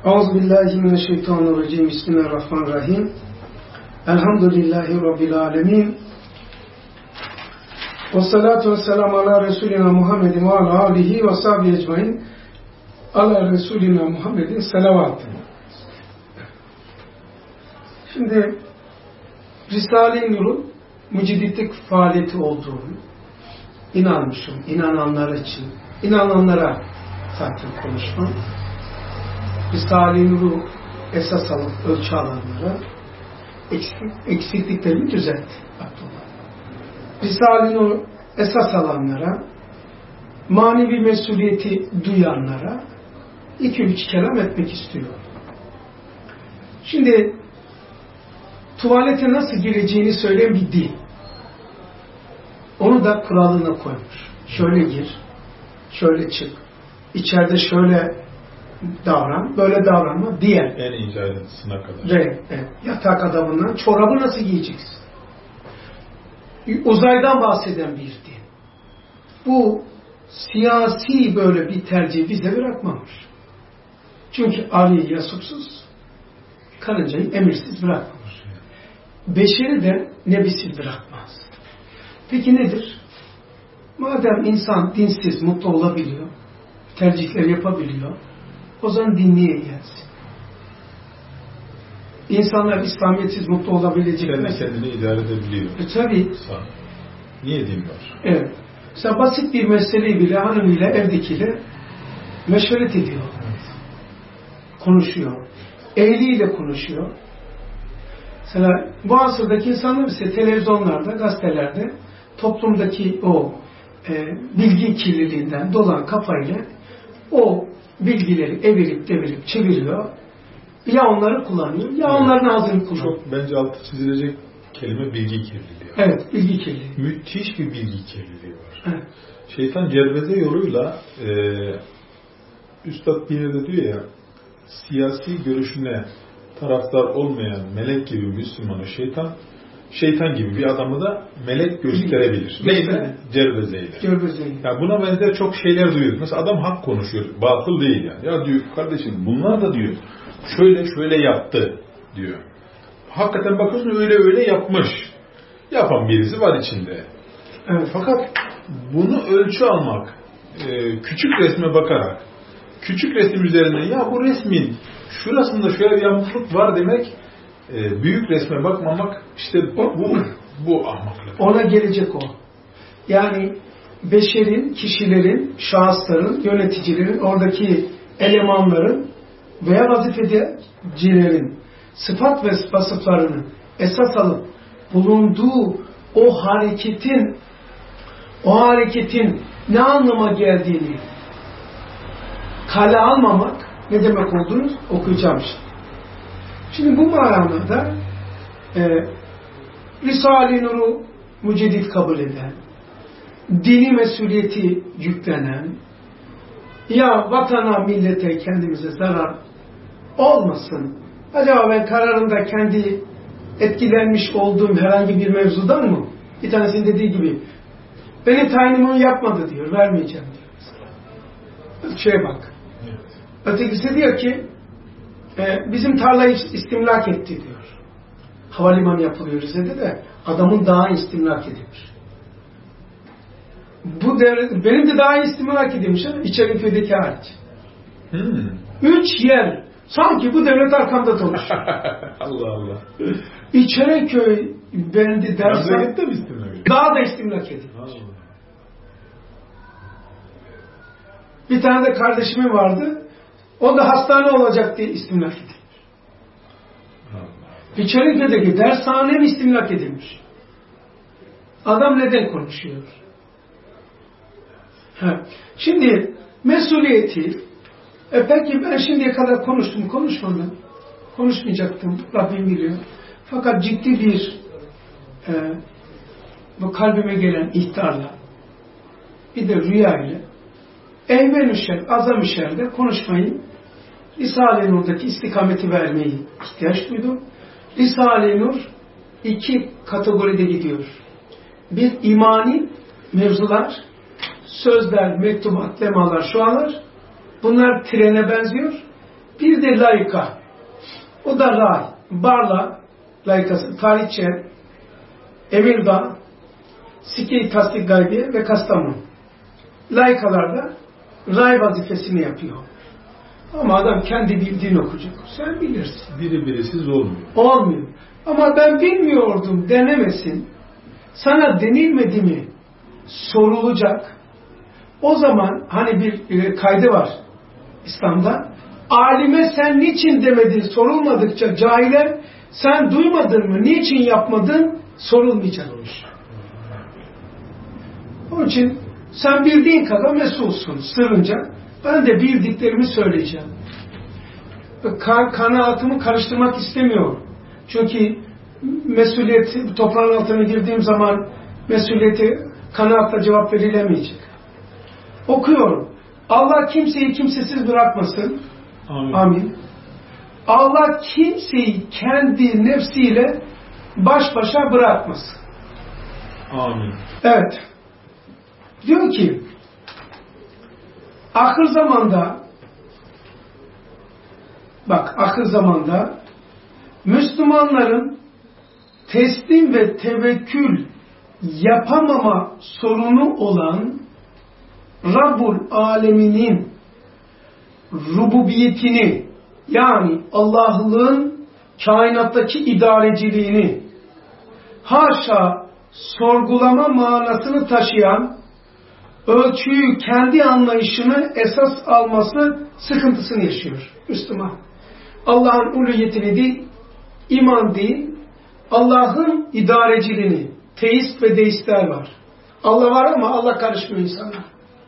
Euzubillahimineşşeytanirracim. Bismillahirrahmanirrahim. Elhamdülillahi Rabbil alemin. Vessalatu vesselamu ala Resulina Muhammedin ve ala alihi ve sahbihi ecmain. Ala Resulina Muhammedin selavat. Şimdi Risale-i Nur'un müciditlik faaliyeti olduğunu inanmışım. İnananlar için. İnananlara zaten konuşmam. Risale-i Nur'u esas alıp ölçü alanlara eksikliklerini düzeltti. Risale-i Nur'u esas alanlara, manevi mesuliyeti duyanlara 2-3 kelam etmek istiyor. Şimdi tuvalete nasıl gireceğini söyleyen bir dil. Onu da kuralına koymuş. Şöyle gir, şöyle çık, içeride şöyle davran, böyle davranma diye. En ince ayrıntısına kadar. Ve yatak adamından çorabı nasıl giyeceksin? Uzaydan bahseden bir din. Bu siyasi böyle bir tercih bize bırakmamış. Çünkü arıyı yasupsuz, karıncayı emirsiz bırakmamış. Beşeri de nebisiz bırakmaz. Peki nedir? Madem insan dinsiz mutlu olabiliyor, tercihler yapabiliyor, o zaman dinliye gelsin. İnsanlar İslamiyetsiz mutlu olabilecekler. Kendi kendini idare edebiliyor. Tabii. Niye din var? Evet. Mesela basit bir meseleyi bile hanımıyla, evdekiyle meşveret ediyor. Evet. Konuşuyor. Ehliyle konuşuyor. Mesela bu asırdaki insanlar ise televizyonlarda, gazetelerde toplumdaki o bilgi kirliliğinden dolan kafayla o bilgileri evirip devirip çeviriyor. Ya onları kullanıyor, ya onların ağzını kullanıyor. Çok bence altı çizilecek kelime bilgi kirliliği. Evet, bilgi kirliliği. Müthiş bir bilgi kirliliği var. Evet. Şeytan cerveze yoluyla Üstad bir yerde diyor ya, siyasi görüşüne taraftar olmayan melek gibi Müslümanı şeytan gibi bir adamı da melek gösterebilir. Neyle? Cervezeyle. Yani buna benzer çok şeyler duyuyoruz. Mesela adam hak konuşuyor. Batıl değil yani. Ya diyor kardeşim bunlar da diyor şöyle yaptı diyor. Hakikaten bakıyorsun öyle yapmış. Yapan birisi var içinde. Evet. Fakat bunu ölçü almak, küçük resme bakarak, küçük resim üzerine ya bu resmin şurasında şöyle bir yamukluk var demek, büyük resme bakmamak işte bu ahmaklık. Ona gelecek o. Yani beşerin, kişilerin, şahısların, yöneticilerin, oradaki elemanların veya vazifecilerin sıfat ve vasıflarını esas alıp bulunduğu o hareketin ne anlama geldiğini kale almamak ne demek olduğunu okuyacağım işte. Şimdi bu manada Risale-i Nur'u müceddit kabul eden, dini mesuliyeti yüklenen, ya vatana, millete, kendimize zarar olmasın. Acaba ben kararımda kendi etkilenmiş olduğum herhangi bir mevzudan mı? Bir tanesinin dediği gibi, benim tayinimi yapmadı diyor, vermeyeceğim diyor. Şeye bak. Evet. Ötekisi diyor ki, bizim tarlayı istimlak etti diyor. Havalimanı yapılıyor Rize'de de, adamın dağı istimlak edilmiş. Bu devlet, benim de dağı istimlak edilmiş, İçeriköydeki hariç. 3 yer, sanki bu devlet arkamda konuşuyor. Allah Allah. İçeriköy bendi dersen, dağı da istimlak edilmiş. Bir tane de kardeşimin vardı, o da hastane olacak diye istimlak edilmiş. İçerik'teki dershane istimlak edilmiş. Adam neden konuşuyor? Şimdi mesuliyeti peki ben şimdiye kadar konuşmadım. Konuşmayacaktım. Rabbim biliyor. Fakat ciddi bir bu kalbime gelen ihtarla bir de rüya ile evvel-i şer, azam-ı şerde konuşmayı Risale-i Nur'daki istikameti vermeyi ihtiyaç duydum. Risale-i Nur 2 kategoride gidiyor. Bir imani mevzular, sözler, mektubat, lemalar, şualar. Bunlar trene benziyor. Bir de laika. O da ray. Barla laikası. Tarihçe, Emirdağ, Sikey Tasdik Gaybiye ve Kastamonu. Laikalarda ray vazifesini yapıyor. Ama adam kendi bildiğini okuyacak. Sen bilirsin. Birisiz olmuyor. Olmuyor. Ama ben bilmiyordum denemesin. Sana denilmedi mi? Sorulacak. O zaman hani bir kaydı var İslam'da. Alime sen niçin demedin sorulmadıkça cahile sen duymadın mı? Niçin yapmadın? Sorulmayacak. Onun için sen bildiğin kadar mesulsun sırrınca. Ben de bildiklerimi söyleyeceğim. Kanaatımı karıştırmak istemiyorum. Çünkü mesuliyeti, toprağın altına girdiğim zaman mesuliyeti kanaatla cevap verilemeyecek. Okuyorum. Allah kimseyi kimsesiz bırakmasın. Amin. Amin. Allah kimseyi kendi nefsiyle baş başa bırakmasın. Amin. Evet. Diyor ki ahir zamanda Müslümanların teslim ve tevekkül yapamama sorunu olan Rabbul Alemin'in rububiyetini yani Allah'lığın kainattaki idareciliğini haşa sorgulama manasını taşıyan ölçüyü kendi anlayışını esas alması sıkıntısını yaşıyor Müslüman. Allah'ın uluhiyetini değil, iman değil, Allah'ın idareciliğini, teist ve deistler var. Allah var ama Allah karışmıyor insana.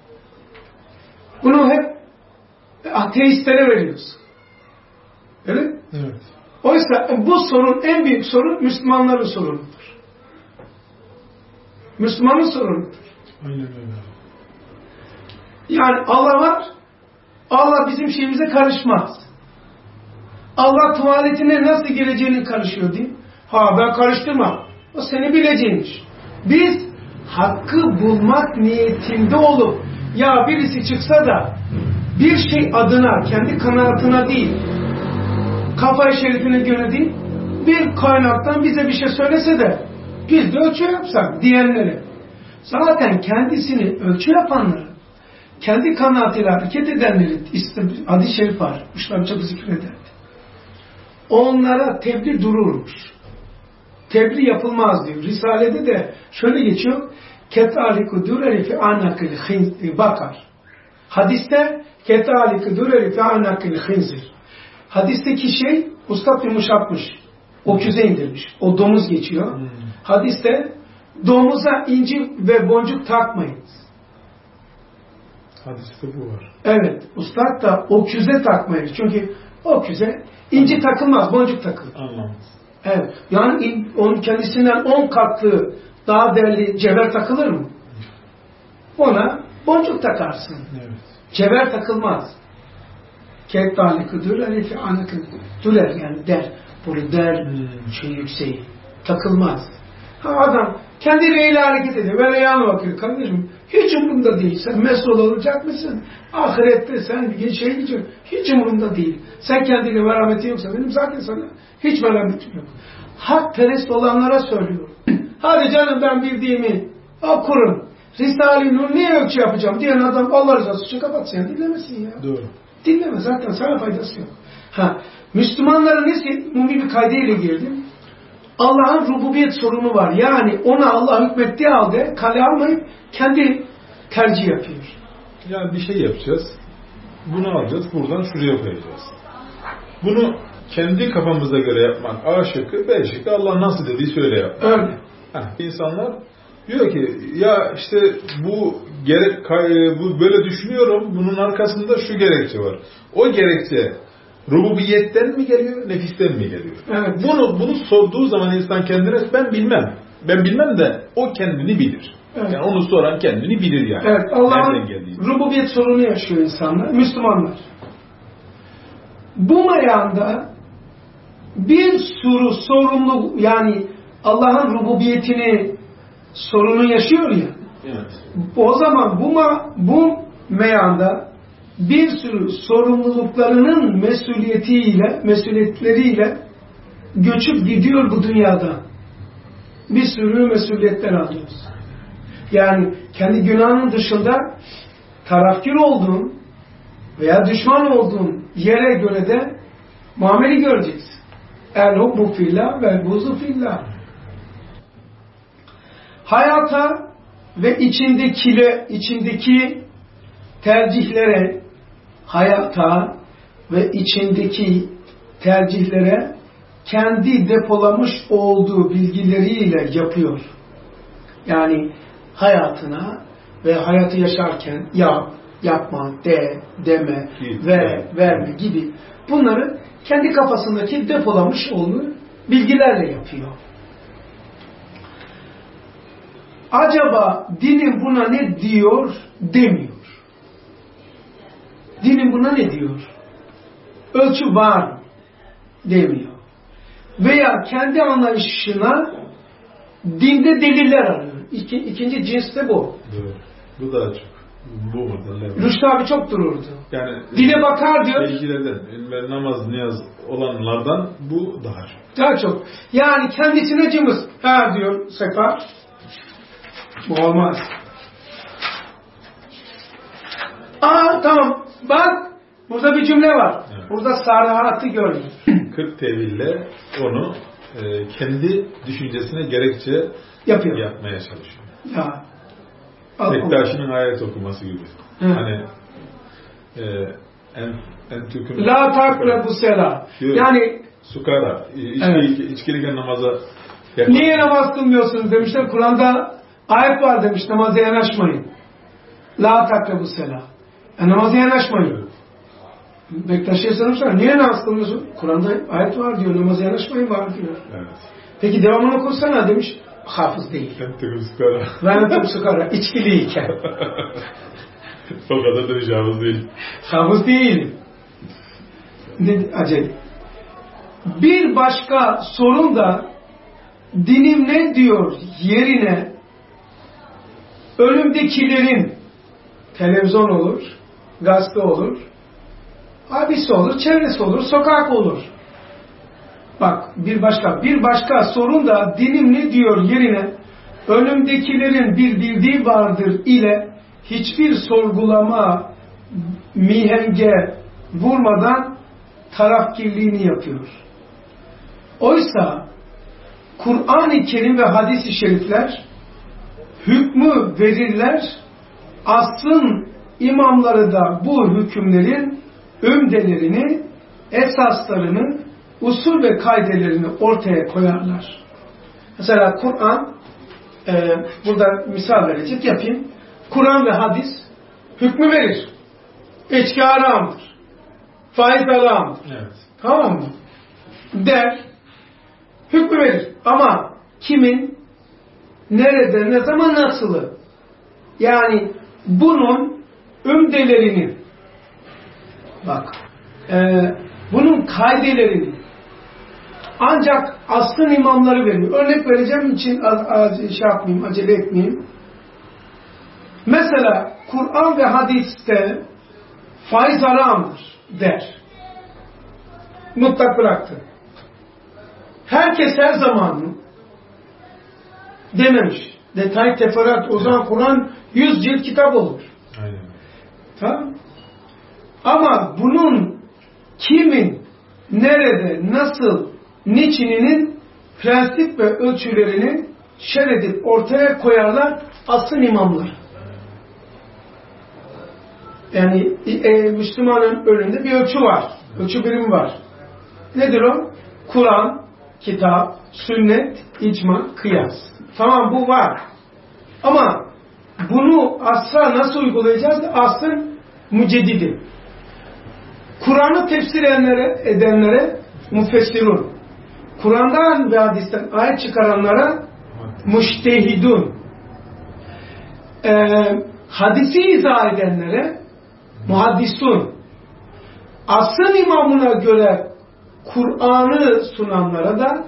Bunu hep ateistlere veriyoruz. Öyle? Evet. Oysa bu sorun, en büyük sorun Müslümanların sorunudur. Müslümanın sorunudur. Aynen öyle. Yani Allah var, Allah bizim şeyimize karışmaz. Allah tuvaletine nasıl gireceğini karışıyor değil mi? Ben karıştırmam. O seni bileceğinmiş. Biz hakkı bulmak niyetinde olup ya birisi çıksa da bir şey adına, kendi kanaatına değil, kafa-i şerifine göre değil, bir kaynaktan bize bir şey söylese de biz de ölçü yapsak diyenleri. Zaten kendisini ölçü yapanları, kendi kanaatiyle hareket edenleri, hadis-i şerif var, Müslüman çok zikrederdi. Onlara tebliğ dururmuş. Tebliğ yapılmaz diyor. Risale'de de şöyle geçiyor. Ketaliku dureri fi anakil bakar. Hadiste ketaliku dureri fi anakil khinzir. Hadisteki şey ustad yumuşatmış. O küze indirmiş. O domuz geçiyor. Hadiste domuza inci ve boncuk takmayın. Hadiste bu var. Evet. Ustad da o küze takmayın. Çünkü o küze inci takılmaz, boncuk takılır. Anlamaz. Evet. Yani onun kendisinden 10 katlı daha değerli cevher takılır mı? Ona boncuk takarsın. Evet. Cevher takılmaz. Kettalikı dürer, dürer yani der. Bunu der, şey yükseği. Takılmaz. Adam kendi reyle hareket ediyor. Böyle yana bakıyor. Kardeşim hiç umurumda değil. Sen mesul olacak mısın? Ahirette sen bir şey diyeceksin. Hiç umurumda değil. Sen kendine merhametin yoksa benim zaten sana hiç merhametim yok. Hakperest olanlara söylüyorum. Hadi canım ben bildiğimi okurum. Risale-i Nur niye ölçü yapacağım diyen adam Allah rızası için kapatsın. Yani dinlemesin ya. Doğru. Dinleme zaten sana faydası yok. Müslümanların umumi bir kaydıyla girdim. Allah'ın rububiyet sorunu var. Yani ona Allah hükmettiği halde kale almayıp kendi tercih yapıyor. Yani bir şey yapacağız. Bunu alacağız. Buradan şuraya koyacağız. Bunu kendi kafamıza göre yapmak A şıkkı, B şıkkı Allah nasıl dediği söyle yapmak. Öyle. İnsanlar diyor ki ya işte bu böyle düşünüyorum. Bunun arkasında şu gerekçe var. O gerekçe rububiyetten mi geliyor, nefisten mi geliyor? Evet. Bunu sorduğu zaman insan kendine ben bilmem. Ben bilmem de o kendini bilir. Evet. Yani onu soran kendini bilir yani. Evet. Allah'ın rububiyet sorunu yaşıyor insanlar, Müslümanlar. Bu meyanda bir sürü sorumlu yani Allah'ın rububiyetini sorunu yaşıyor ya. Evet. O zaman bu meyanda bir sürü sorumluluklarının mesuliyetleriyle göçüp gidiyor bu dünyada. Bir sürü mesuliyetler alıyoruz. Yani kendi günahının dışında tarafkir olduğun veya düşman olduğun yere göre de muamele göreceksin. El-hubbu fillah vel-buzu fillah. Hayata ve içindeki tercihlere, hayata ve içindeki tercihlere kendi depolamış olduğu bilgileriyle yapıyor. Yani hayatına ve hayatı yaşarken yap, yapma, deme, verme gibi bunları kendi kafasındaki depolamış olduğu bilgilerle yapıyor. Acaba dinim buna ne diyor demiyor. Dinim buna ne diyor? Ölçü var mı? Demiyor. Veya kendi anlayışına dinde deliller arıyor. İkinci cins de bu. Evet. Bu daha çok. Bu model. Rüştü abi çok dururdu. Yani dile bakar diyor. Bilgilerden ve namaz, niyaz olanlardan bu daha çok. Daha çok. Yani kendisine cımız. Ha diyor Sefa. Bu olmaz. Tamam. Bak. Burada bir cümle var. Evet. Burada sarıhatı görüyor. 40 teville onu kendi düşüncesine gerekçe yapıyor. Yapmaya çalışıyor. Ya. Bektaşi'nin ayet okuması gibi. Hı. Hani La takrabu sela. Yani sukara. İçkiliyken namaza niye namaz kılmıyorsunuz demişler. Kur'an'da ayet var demiş. Namaza yanaşmayın. La takrabu sela. Namaza yanaşmayın. Bektaşi'ye sormuşlar. Niye namaz kılmıyorsun? Kur'an'da ayet var diyor. Namaza yanaşmayın var diyor. Evet. Peki devamını okusana demiş. Hafız değil. Lanetum sukara. İçkiliyken. O kadar da hafız değil. Hafız değil. Acele. Bir başka sorun da dinim ne diyor yerine önümdekilerin televizyon olur, gazete olur, abisi olur, çevresi olur, sokak olur. Bak bir başka sorun da dinim ne diyor yerine önümdekilerin bir bildiği vardır ile hiçbir sorgulama mihenge vurmadan tarafkirliğini yapıyor. Oysa Kur'an-ı Kerim ve hadis-i şerifler hükmü verirler, asrın imamları da bu hükümlerin ümdelerini, esaslarını, usul ve kaidelerini ortaya koyarlar. Mesela Kur'an, burada misal verecek yapayım. Kur'an ve hadis hükmü verir. İçki haramdır. Faiz haramdır. Evet. Tamam mı? Der, hükmü verir. Ama kimin, nerede, ne zaman, nasılı? Yani bunun ümdelerini, bak, bunun kaidelerini ancak asrın imamları veriyor. Örnek vereceğim için acele etmeyeyim. Mesela Kur'an ve hadiste faiz haramdır der. Mutlak bıraktı. Herkes her zaman mı? Dememiş. Detay teferruat. O zaman Kur'an 100 cilt kitap olur. Aynen. Tamam. Ama bunun kimin, nerede, nasıl, niçininin prensip ve ölçülerini şeredip ortaya koyarlar asıl imamlar. Yani Müslümanın önünde bir ölçü var. Ölçü birimi var. Nedir o? Kur'an, kitap, sünnet, icma, kıyas. Tamam bu var. Ama bunu asla nasıl uygulayacağız? Asrın müceddidi. Kur'an'ı tefsir edenlere müfessirun. Kur'an'dan ve hadisten ayet çıkaranlara müştehidun. Hadisi izah edenlere muhaddisun. Asrın imamına göre Kur'an'ı sunanlara da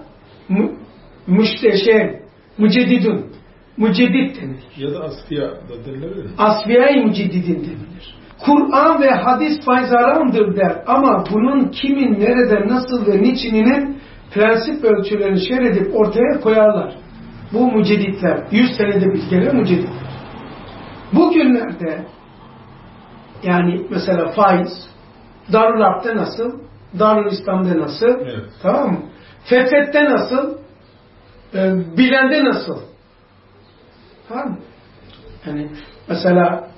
müceddidun. Müceddit denir. Ya da asfiya da denilebilir mi? Asfiya-i müceddidin denilir. Kur'an ve hadis fayzarandır der ama bunun kimin, nerede, nasıl ve niçininin prensip ve ölçülerini şerh edip ortaya koyarlar. Bu mücedditler, 100 senede bir kere mücedditler. Bugünlerde yani mesela faiz, Darül Harp'te nasıl, Darül İslam'da nasıl, evet. Tamam mı? Fethet'te nasıl, bilende nasıl? Tamam mı? Yani mesela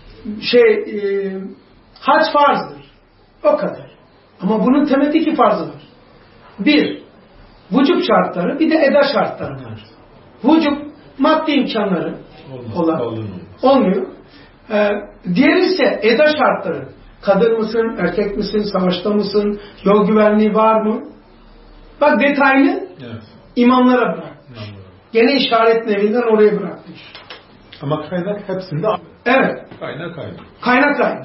hac farzdır. O kadar. Ama bunun temelde 2 farzı var. Bir, vücub şartları, bir de eda şartları var. Vücub, maddi imkanları olmuyor. Diğeri ise eda şartları. Kadın mısın, erkek misin, savaşta mısın, yol güvenliği var mı? Bak detaylı evet. İmamlara bırak. Gene işaret nevinden oraya bırakmış. Ama kaynak hepsinde evet. Kaynak.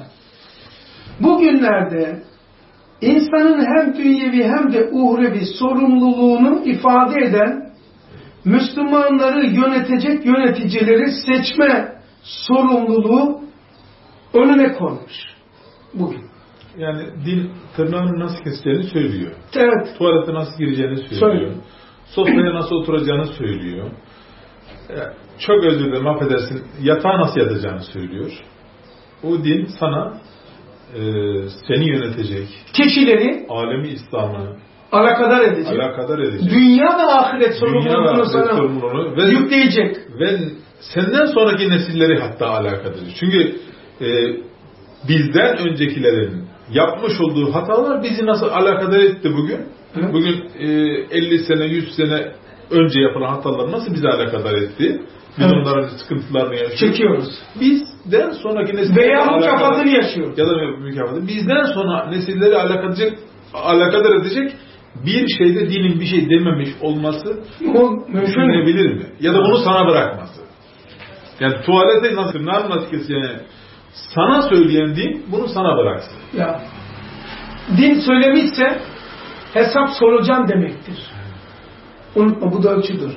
Bugünlerde insanın hem dünyevi hem de uhrevi sorumluluğunu ifade eden Müslümanları yönetecek yöneticileri seçme sorumluluğu önüne konmuş bugün. Yani din tırnağını nasıl keseceğini söylüyor. Evet. Tuvalete nasıl gireceğini söylüyor. Sofraya nasıl oturacağını söylüyor. Çok özür dilerim, affedersin, yatağa nasıl yatacağını söylüyor. O din sana seni yönetecek. Kişileri alemi İslam'ı alakadar edecek. Dünya ve ahiret sorumluluğunu sana ve yükleyecek. Ve senden sonraki nesilleri hatta alakadar edecek. Çünkü bizden öncekilerin yapmış olduğu hatalar bizi nasıl alakadar etti bugün? Evet. Bugün 50 sene, 100 sene önce yapılan hatalar nasıl bizi alakadar etti? Biz evet. Onların sıkıntılarını yaşıyoruz. Çekiyoruz. Bizden sonraki nesilleri veya mükafatını yaşıyoruz. Ya da mükafatını. Bizden sonra nesilleri alakadar edecek bir şeyde dinin bir şey dememiş olması düşünülebilir mi? Ya da bunu sana bırakması. Yani tuvalete nasıl keseceğini sana söyleyen din bunu sana bıraksın. Ya. Din söylemişse hesap soracağım demektir. Unutma, bu da ölçüdür.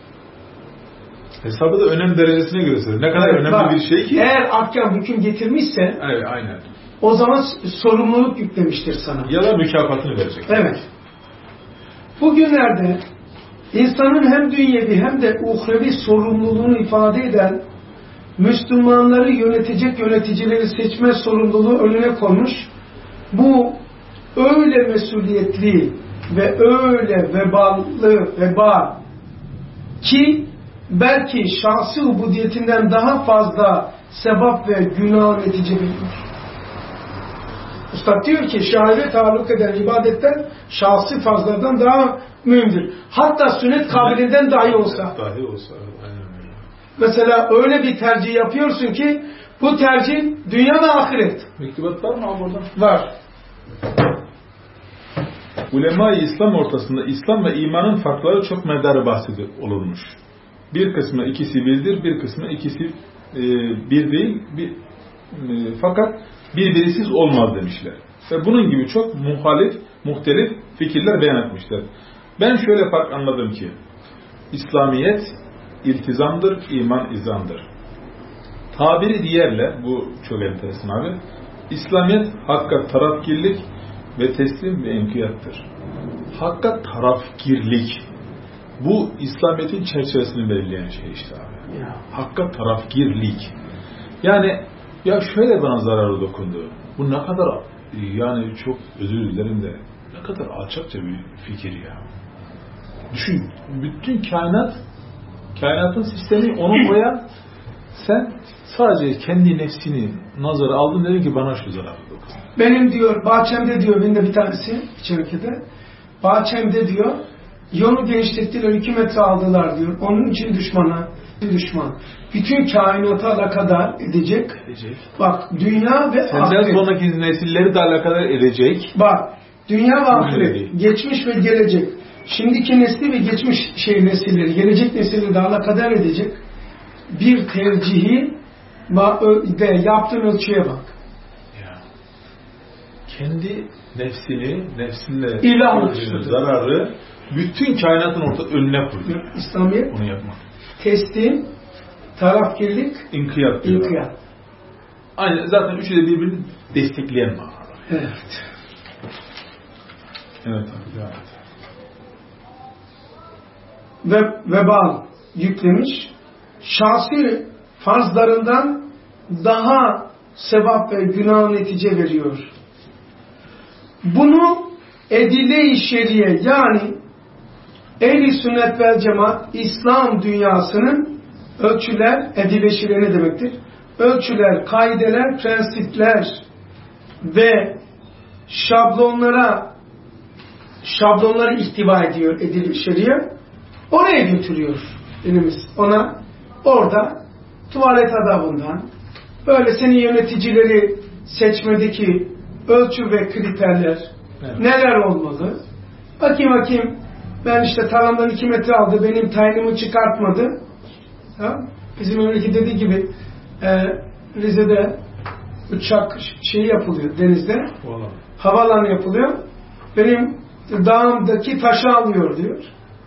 Hesabı da önem derecesine göre söylüyor. Ne kadar önemli bir şey ki. Eğer ahkam hüküm getirmişse evet, aynen. O zaman sorumluluk yüklemiştir sana. Ya da mükafatını verecek. Evet. Bugünlerde insanın hem dünyevi hem de uhrevi sorumluluğunu ifade eden Müslümanları yönetecek yöneticileri seçme sorumluluğu önüne konmuş. Bu öyle mesuliyetli ve öyle vebal ki belki şahsi ubudiyetinden daha fazla sevap ve günah netice verir. Üstad diyor ki şahide taalluk eden ibadetten şahsi fazladan daha mühimdir. Hatta sünnet kabilinden dahi olsa. Mesela öyle bir tercih yapıyorsun ki bu tercih dünya ve ahiret. Mektubat var mı abi orada? Var. Ulema-i İslam ortasında İslam ve imanın farkları çok medarı bahsi olunmuş. Bir kısmı ikisi birdir, bir kısmı ikisi bir değil, fakat birbirisiz olmaz demişler. Ve bunun gibi çok muhtelif fikirler beyan etmişler. Ben şöyle fark anladım ki, İslamiyet iltizamdır, iman izamdır. Tabiri diğerle, bu çok enteresan abi, İslamiyet hakka tarafgirlik ve teslim ve enkiyattır. Hakka tarafgirlik. Bu İslamiyet'in çerçevesini belirleyen şey işte abi. Hakka tarafgirlik. Yani ya şöyle bana zararı dokundu. Bu ne kadar, yani çok özür dilerim de, ne kadar alçakça bir fikir ya. Düşün, bütün kainatın sistemi onu koyan, sen sadece kendi nefsini nazara aldın, dedin ki bana şu zararı dokundu. Benim diyor, bahçemde diyor, benim de bir tanesi içerikte, bahçemde diyor, yolu genişlettiler, 2 metre aldılar diyor. Onun için düşman. Bütün kainatı alakadar edecek. Bak, dünya ve senden ahiret. Senden sonraki nesilleri de alakadar edecek. Bak, dünya ve ahiret, geçmiş ve gelecek. Şimdiki nesli ve geçmiş nesilleri, gelecek nesilleri de alakadar edecek bir tercihi de yaptığın ölçüye bak. Ya. Kendi nefsinle zararı bütün kainatın önüne koyuyor. İslamiyet onu yapmak. Teslim, tarafgirlik, inkiyat. Aynı, zaten üçü de birbirini destekleyen manalar. Evet. Evet abi, evet. Vebal yüklemiş, şahsi farzlarından daha sevap ve günah netice veriyor. Bunu edile-i şeriye, yani ehl-i sünnet vel cemaat, İslam dünyasının ölçüler, edile-i şeriye ne demektir? Ölçüler, kaideler, prensipler ve şablonları ihtiva ediyor edile-i şeriye. Oraya götürüyor elimiz. Ona orada tuvalet adabından, böyle senin yöneticileri seçmedeki ölçü ve kriterler, evet, neler olmalı? Bakayım ben işte tarlamdan 2 metre aldı, benim tayinimi çıkartmadı. Ha? Bizim memleket dediği gibi Rize'de uçak şeyi yapılıyor denizde. Havaalanı yapılıyor. Benim dağımdaki taşı almıyor diyor.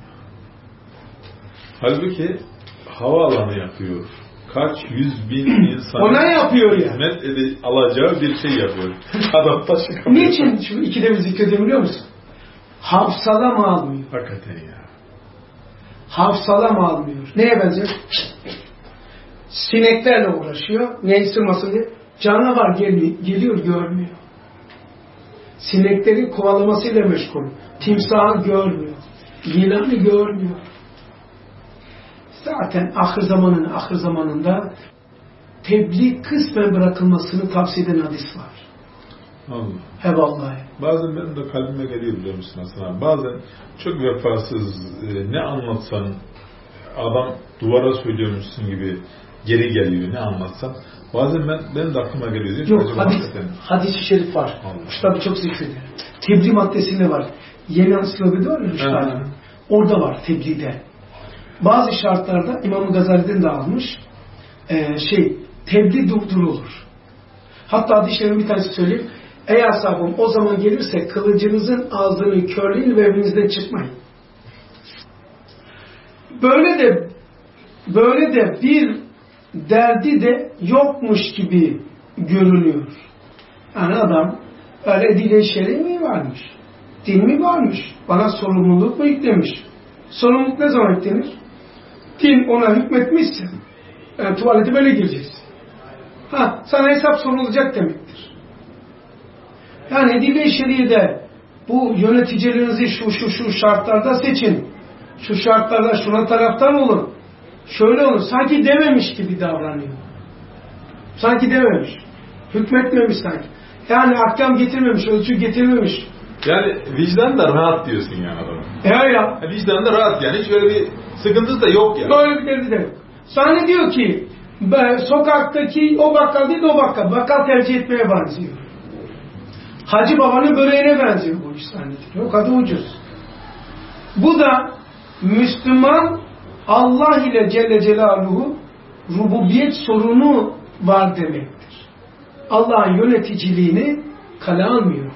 Halbuki havaalanı yapıyor. Kaç 100.000 insan ona yapıyor ya. Hizmet alacağı bir şey yapıyor. Adam taşı kapıyor. Niçin şu ikide bir zikrediyor biliyor musun? Hafsala mı almıyor? Hakikaten ya. Hafsala mı almıyor? Neye benziyor? Sineklerle uğraşıyor. Ne ısırmasın diye. Canavar geliyor görmüyor. Sineklerin kovalamasıyla meşgul. Timsahı görmüyor. Yılanı görmüyor. Zaten ahir zamanında tebliğ kısmen bırakılmasını tavsiye eden hadis var. Allah. He vallahi. Bazen benim de kalbime geliyor biliyor musun Hasan abi? Bazen çok vefasız, ne anlatsan adam duvara söylüyormuşsun gibi geri geliyor, ne anlatsan. Bazen benim de aklıma geliyor. Yok, hadis-i şerif var. Tabi çok zikrediyor. Tebliğ maddesinde var. Yeni Ansiklopedi var ya, 3 tane. Orada var tebliğde. Bazı şartlarda İmam-ı Gazali'den de almış. Tebliğ durdurulur. Hatta hadis-i bir tanesi söyleyeyim. Ey ashabım, o zaman gelirse kılıcınızın ağzını körleyin ve evinizden çıkmayın. Böyle de bir derdi de yokmuş gibi görünüyor. Yani adam öyle dile şer'i mi varmış? Din mi varmış? Bana sorumluluk mu yüklemiş? Sorumluluk ne zaman yüklenir? Din ona hükmetmişse tuvalete böyle gireceksin. Sana hesap sorulacak demektir. Yani dile şer'ide bu yöneticilerinizi şu şartlarda seçin. Şu şartlarda şuna taraftan olun. Şöyle olur. Sanki dememiş gibi davranıyor. Sanki dememiş. Hükmetmemiş sanki. Yani ahkam getirmemiş, ölçü getirmemiş. Yani vicdan da rahat diyorsun yani adamın. Ya. Vicdan da rahat yani. Hiç öyle bir sıkıntısı da yok yani. Böyle bir derdi de yok. Sana diyor ki sokaktaki o bakkal değil de o bakkal. Bakkal tercih etmeye benziyor. Hacı babanın böreğine benziyor bu iş zannediliyor. O kadar ucuz. Bu da Müslüman Allah ile Celle Celaluhu rububiyet sorunu var demektir. Allah'ın yöneticiliğini kale almıyor.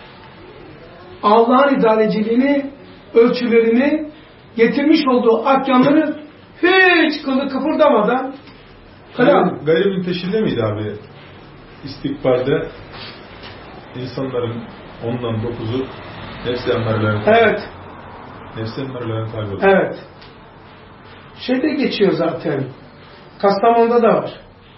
Allah'ın idareciliğini, ölçülerini, getirmiş olduğu ahkamları hiç kılı kıpırdamadan kale almıyor. Gayrimünteşirde miydi abi? İstikbalde insanların 10'dan 9'u nefs-i emmarelere tabi. Evet. Nefs-i emmarelere tabi oluyor. Evet. Şeyde geçiyor zaten. Kastamonu'da da var.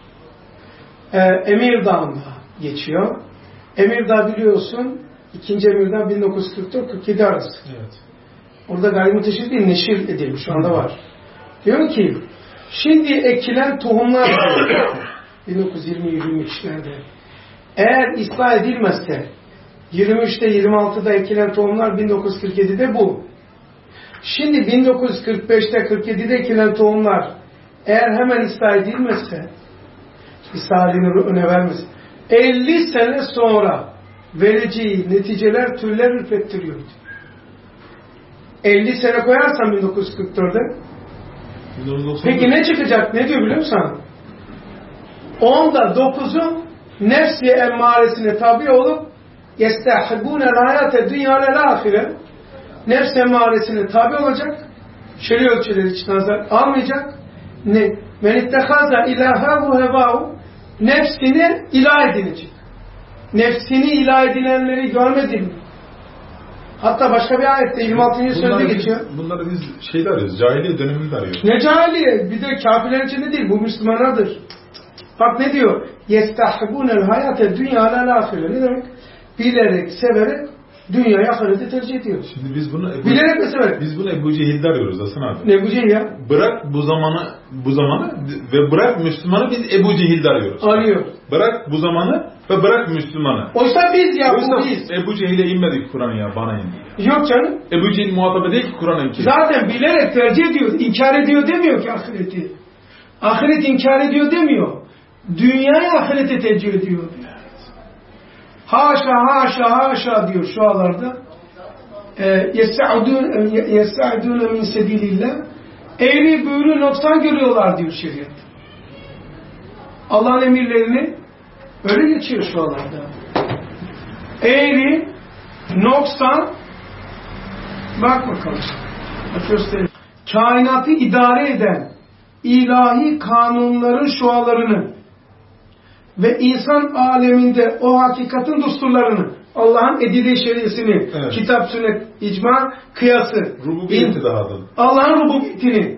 Emirdağ'da geçiyor. Emirdağ biliyorsun 2. Emirdağ 1944-47 arası. Evet. Orada gayrimüteşir değil, neşir edilmiş. Şu anda var. Diyor ki şimdi ekilen tohumlar 1920-23'lerde eğer ıslah edilmezse 23'te 26'da ekilen tohumlar 1947'de bu. Şimdi 1945'te 47'de ekilen tohumlar eğer hemen ıslah edilmezse, ıslahını öne vermez, 50 sene sonra vereceği neticeler türler ürpettiriyor. 50 sene koyarsan 1944'e peki ne çıkacak? Ne diyor biliyor musun? 10'da 9'u nefs-i emmaresine tabi olup يَسْتَحِبُونَ الْحَيَاتَ دُنْيَا لَلْآخِرَةِ nefs emmaresine tabi olacak. Şer'i ölçüleri hiç nazar almayacak. مَنِ اتَّخَذَ اِلَٰهَهُ هَوَاهُ nefsini ilah edinecek. Nefsini ilah edilenleri görmedin mi? Hatta başka bir ayette 26. sözde geçiyor. Bunları biz şeyde arıyoruz, cahiliye döneminde arıyoruz. Ne cahiliye? Bir de kafirlerin içinde değil, bu Müslümanlardır. Bak ne diyor? يَسْتَحْبُونَ الْحَيَاتَ الدُّنْيَا عَلَى الْآخِرَةِ. Ne demek? Bilerek, severek dünyayı ahireti tercih ediyor. Şimdi biz bunu bilerek ve severek. Biz bunu Ebu Cehil'de arıyoruz Hasan abi. Ne Ebu Cehil ya? Bırak bu zamanı ve bırak Müslümanı, biz Ebu Cehil'de arıyoruz. Arıyor. Bırak bu zamanı ve bırak Müslümanı. Oysa biz ya, Oysa bu biz. Ebu Cehil'e inmedik Kur'an ya, bana indi. Yok canım. Ebu Cehil muhatabı değil ki Kur'an'ın ki. Zaten bilerek tercih ediyor. İnkar ediyor demiyor ki ahireti. Ahiret inkar ediyor demiyor. Dünyayı ahirete tercih ediyor. Haşa haşa haşa diyor şu alarda. يَسْتَعْدُونَ مِنْ سَبِيلِ اللّٰهِ. Eğri büğrü noksan görüyorlar diyor şeriat. Allah'ın emirlerini öyle geçiyor şu alarda. Eğri, noksan, bak bakalım. Göstereyim. Kainatı idare eden ilahi kanunların şualarını ve insan aleminde o hakikatin düsturlarını, Allah'ın edile şeriatını, evet, kitap, sünnet, icma, kıyası, rububiyeti dağıdın. Allah'ın rububiyetini,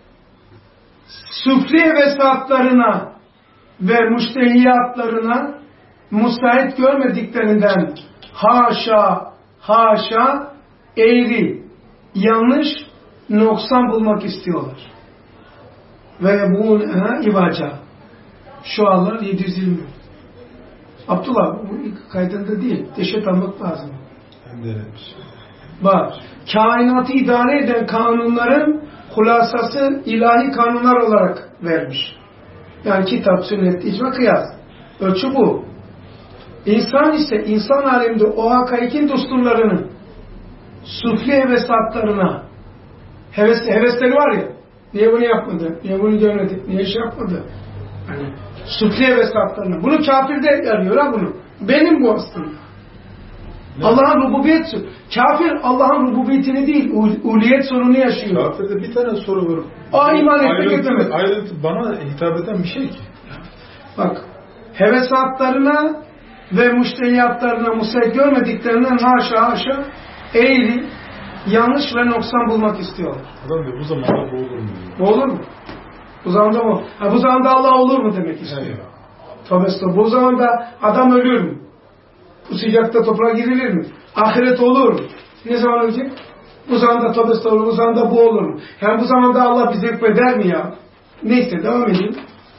süfli vesatlarına ve müştehiyatlarına müsait görmediklerinden haşa, haşa, eğri, yanlış, noksan bulmak istiyorlar. Ve bu ibaca. Şu anlar 720. Abdullah, bu kaydında değil. Deşet almak lazım. Hem de öyleymiş. Bak, kainatı idare eden kanunların hulasası ilahi kanunlar olarak vermiş. Yani kitap, sünnet, icma, kıyas. Ölçü bu. İnsan ise insan aleminde o hakaikin düsturlarını, sufli hevesatlarına, hevesleri var ya, niye bunu yapmadı, niye bunu görmedi, niye şey yapmadı? Yani sufli hevesatlarına. Bunu kafir de arıyor ha bunu. Benim bu aslında. Allah'ın rububiyeti. Kafir Allah'ın rububiyetini değil, uliyet sorunu yaşıyor. Kafirde bir tane soru var. İman etmek etmemek. Ayrıntı bana hitap eden bir şey ki. Bak, hevesatlarına ve müştehiyatlarına müsait görmediklerinden haşa haşa eğri, yanlış ve noksan bulmak istiyorlar. Adam diyor, bu zamanda bu olur mu? Bu olur mu? Bu zamanda bu. Bu zamanda Allah olur mu demek istiyor. Tövbe estağfurullah. Bu zamanda adam ölür mü? Bu sıcakta toprağa girilir mi? Ahiret olur mu? Ne zaman ölecek? Bu zamanda tövbe estağfurullah, bu zamanda bu olur mu? Yani bu zamanda Allah bize hükmeder mi ya? Neyse, devam edeyim.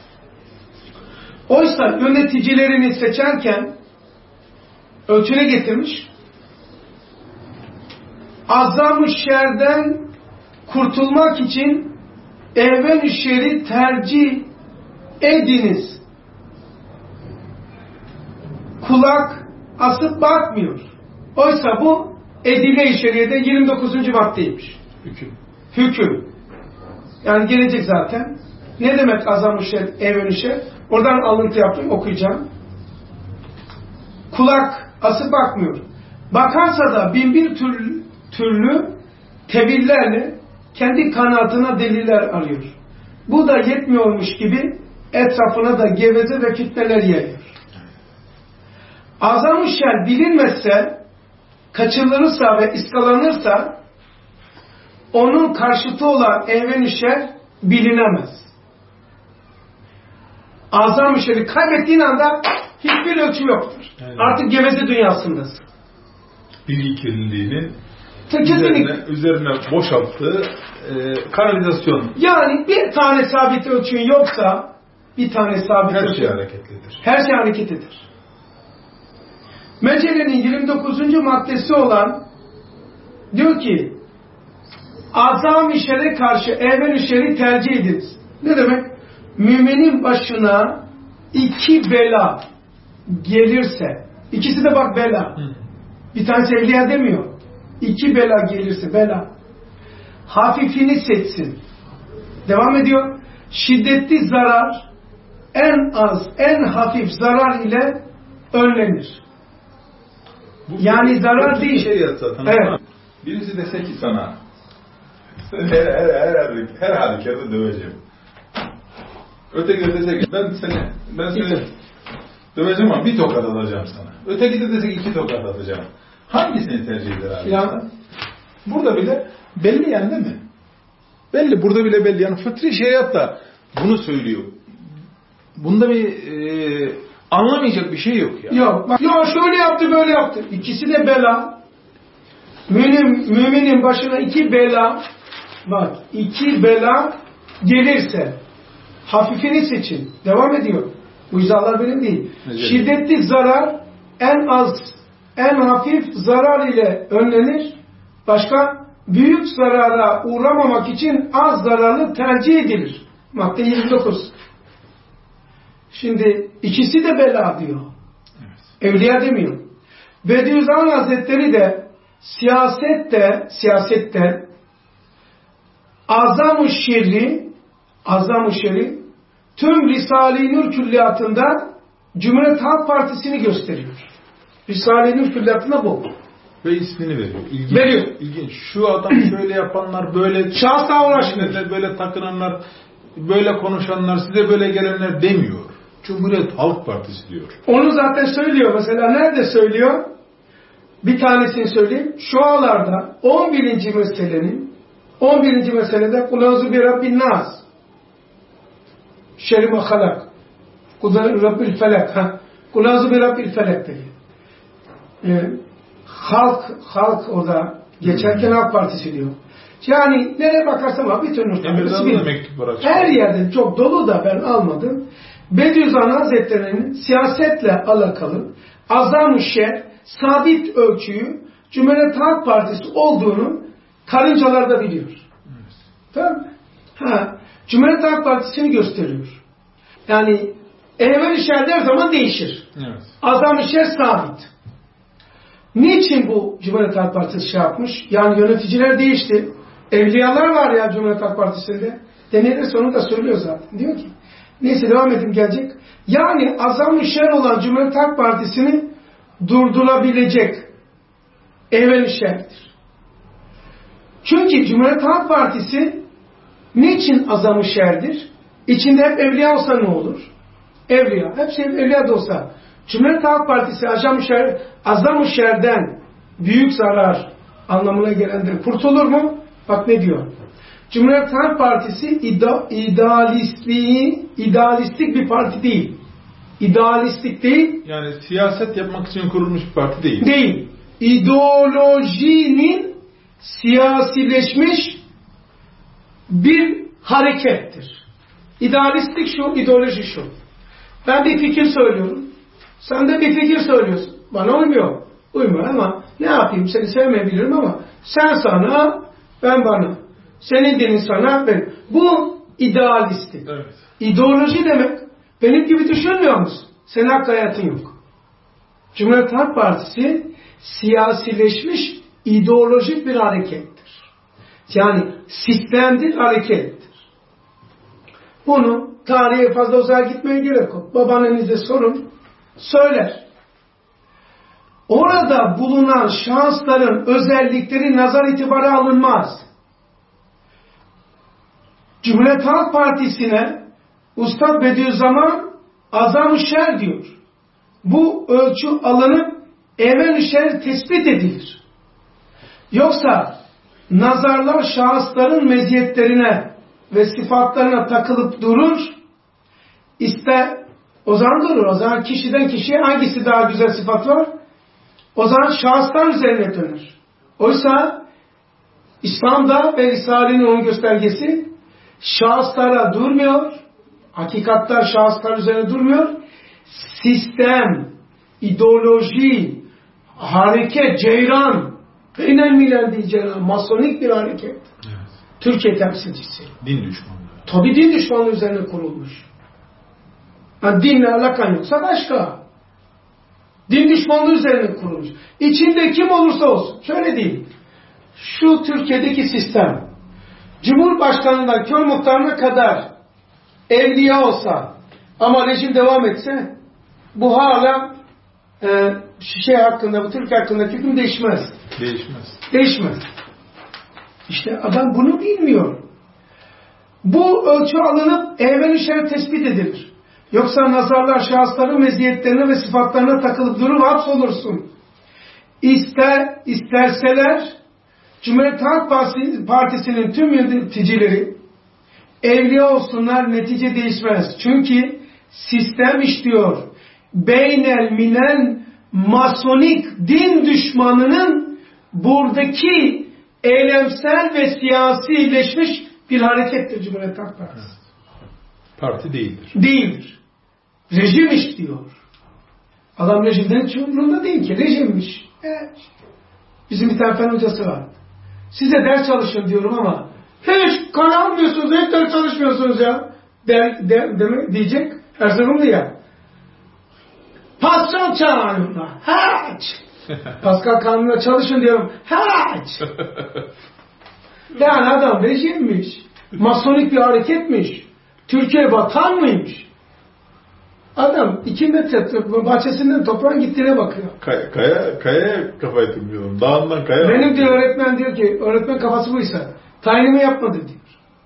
Oysa yöneticilerini seçerken ölçüne getirmiş. Azam-ı şerden kurtulmak için evvel-i şer'i tercih ediniz. Kulak asıp bakmıyor. Oysa bu edile-i şeriyede 29. maddeymiş. Hüküm. Yani gelecek zaten. Ne demek azam-ı şer, evvel-i şer? Oradan alıntı yaptım, okuyacağım. Kulak asıp bakmıyor. Bakarsa da bin bir türlü tevillerle kendi kanaatına deliller arıyor. Bu da yetmiyormuş gibi etrafına da geveze ve fitneler yayıyor. Azam-ı şer bilinmezse, kaçınılırsa ve iskalanırsa onun karşıtı olan evvel-i şer bilinemez. Azam-ı şer'i kaybettiğin anda hiçbir ölçü yoktur. Aynen. Artık geveze dünyasındasın. Bilgi kirliliğinin üzerine boşalttığı kanalizasyon. Yani bir tane sabit ölçün yoksa, bir tane sabit her şey hareketlidir. Her şey hareketlidir. Mecelenin 29. maddesi olan diyor ki azam-ı şer'e karşı evvel-i şer'i tercih ediniz. Ne demek? Müminin başına iki bela gelirse, ikisi de bak bela. Bir tanesi evliya demiyor. İki bela gelirse, bela. Hafifini seçsin. Devam ediyor. Şiddetli zarar en az, en hafif zarar ile önlenir. Bu yani zarar değil. Şey zaten. Evet. Birisi dese ki sana her halükarda döveceğim. Öteki de dese ki ben seni döveceğim ama bir tokat atacağım sana. Öteki de dese ki 2 tokat atacağım. Hangisini tercih eder abi? Yani, burada bile belli yani değil mi? Belli. Burada bile belli. Yani fıtri şeriat da bunu söylüyor. Bunda bir anlamayacak bir şey yok ya. Yok. Bak, ya şöyle yaptı böyle yaptı. İkisi de bela. Müminin başına 2 bela, bak 2 bela gelirse hafifini seçin. Devam ediyor. Bu izahlar benim değil. Şiddetli zarar en hafif zarar ile önlenir. Başka büyük zarara uğramamak için az zararlı tercih edilir. Madde 29. Şimdi ikisi de bela diyor. Evet. Evliya demiyor. Bediüzzaman Hazretleri de siyasette azam-ı şerri tüm Risale-i Nur külliyatında Cumhuriyet Halk Partisi'ni gösteriyor. Risale-i Nur külliyatında bu. Ve ismini veriyor. Veriyor. İlginç. Şu adam şöyle yapanlar, böyle şahsa uğraşmıyor. Böyle takınanlar, böyle konuşanlar, size böyle gelenler demiyor. Cumhuriyet Halk Partisi diyor. Onu zaten söylüyor. Mesela nerede söylüyor? Bir tanesini söyleyeyim. Şualarda 11. meselede Kulazu bi Rabbin Nas Şerime halak Kulazu Rabbil Felek Kulazu bi Rabbil Felek dedi. Halk orada geçerken Halk Partisi diyor. Yani nereye bakarsam bir türlü her yerde çok dolu da ben almadım. Bediüzzaman Hazretleri'nin siyasetle alakalı azam-ı şer sabit ölçüyü Cumhuriyet Halk Partisi olduğunu karıncalarda biliyor. Evet. Tamam mı? Cumhuriyet Halk Partisi'ni gösteriyor. Yani evvel şer her zaman değişir. Evet. Azam-ı şer sabit. Niçin bu Cumhuriyet Halk Partisi şey yapmış? Yani yöneticiler değişti. Evliyalar var ya Cumhuriyet Halk Partisi'nde. Deneyde sonunda söylüyor zaten. Diyor ki neyse devam edin gelecek. Yani azam-ı şer olan Cumhuriyet Halk Partisi'ni durdurabilecek evvel şerdir. Çünkü Cumhuriyet Halk Partisi niçin azam-ı şerdir? İçinde hep evliya olsa ne olur? Evliya. Hepsi evliya da olsa. Cumhuriyet Halk Partisi azam-ı şerden büyük zarar anlamına gelendir. Kurtulur mu? Bak ne diyor? Cumhuriyet Halk Partisi idealistik bir parti değil. İdealistik değil. Yani siyaset yapmak için kurulmuş bir parti değil. Değil. İdeolojinin siyasileşmiş bir harekettir. İdealistik şu, ideoloji şu. Ben bir fikir söylüyorum. Sen de bir fikir söylüyorsun. Bana uymuyor. Uymuyor ama ne yapayım? Seni sevmeyebilirim ama sen sana, ben bana. Senin dinin sana, ben. Bu idealistik. Evet. İdeoloji demek benim gibi düşünmüyor musun? Senin hak hayatın yok. Cumhuriyet Halk Partisi siyasileşmiş ideolojik bir harekettir. Yani sistemdir, harekettir. Bunu tarihe fazla uzağa gitmeye gerek yok. Babaannenize sorun, söyler. Orada bulunan şahısların özellikleri nazar itibara alınmaz. Cumhuriyet Halk Partisi'ne Üstad Bediüzzaman azam-ı şer diyor. Bu ölçü alınıp evvel-i şer tespit edilir. Yoksa nazarlar şahısların meziyetlerine ve sıfatlarına takılıp durur. O zaman durur. O zaman kişiden kişiye hangisi daha güzel sıfat var? O zaman şahıslar üzerine dönür. Oysa İslam'da ve Risale'nin onun göstergesi şahıslara durmuyor. Hakikatler şahıslar üzerine durmuyor. Sistem, ideoloji, hareket, ceyran, beynelmilel ceyran, masonik bir hareket. Evet. Türkiye temsilcisi. Din düşmanlığı. Tabii din düşmanlığı üzerine kurulmuş. Yani dinle alakan yoksa başka. Din düşmanlığı üzerine kurulmuş. İçinde kim olursa olsun. Şöyle değil. Şu Türkiye'deki sistem, Cumhurbaşkanı'ndan köy muhtarına kadar evliya olsa ama rejim devam etse bu hala hakkında, bu Türkiye hakkındaki hüküm değişmez. Değişmez. Değişmez. İşte adam bunu bilmiyor. Bu ölçü alınıp evvel-i şerif tespit edilir. Yoksa nazarlar şahısların meziyetlerine ve sıfatlarına takılıp durur hapsolursun. İsterseler Cumhuriyet Halk Partisi'nin tüm yöneticileri evliya olsunlar, netice değişmez. Çünkü sistem işliyor. Beynel minel masonik din düşmanının buradaki eylemsel ve siyasileşmiş bir harekettir Cumhuriyet Halk Partisi. Parti değildir. Değildir. Rejim işliyor. Adam rejimden hiç umurunda değil ki. Rejimmiş. Bizim bir tane fen hocası var. Size ders çalışın diyorum ama hiç kan almıyorsunuz, hiç ders çalışmıyorsunuz ya. Diyecek. Her zaman ya. Pascal çağırıyorlar. Haç. Pascal kanununa çalışın diyorum. Haç. Yani adam rejimmiş. Masonik bir hareketmiş. Türkiye vatan mıymış? Adam 2 metre bahçesinden toprağın gittiğine bakıyor. Kayaya kafayı tıklıyorum. Dağından kaya. Benim diyor öğretmen diyor ki, öğretmen kafası buysa tayinimi yapmadı diyor.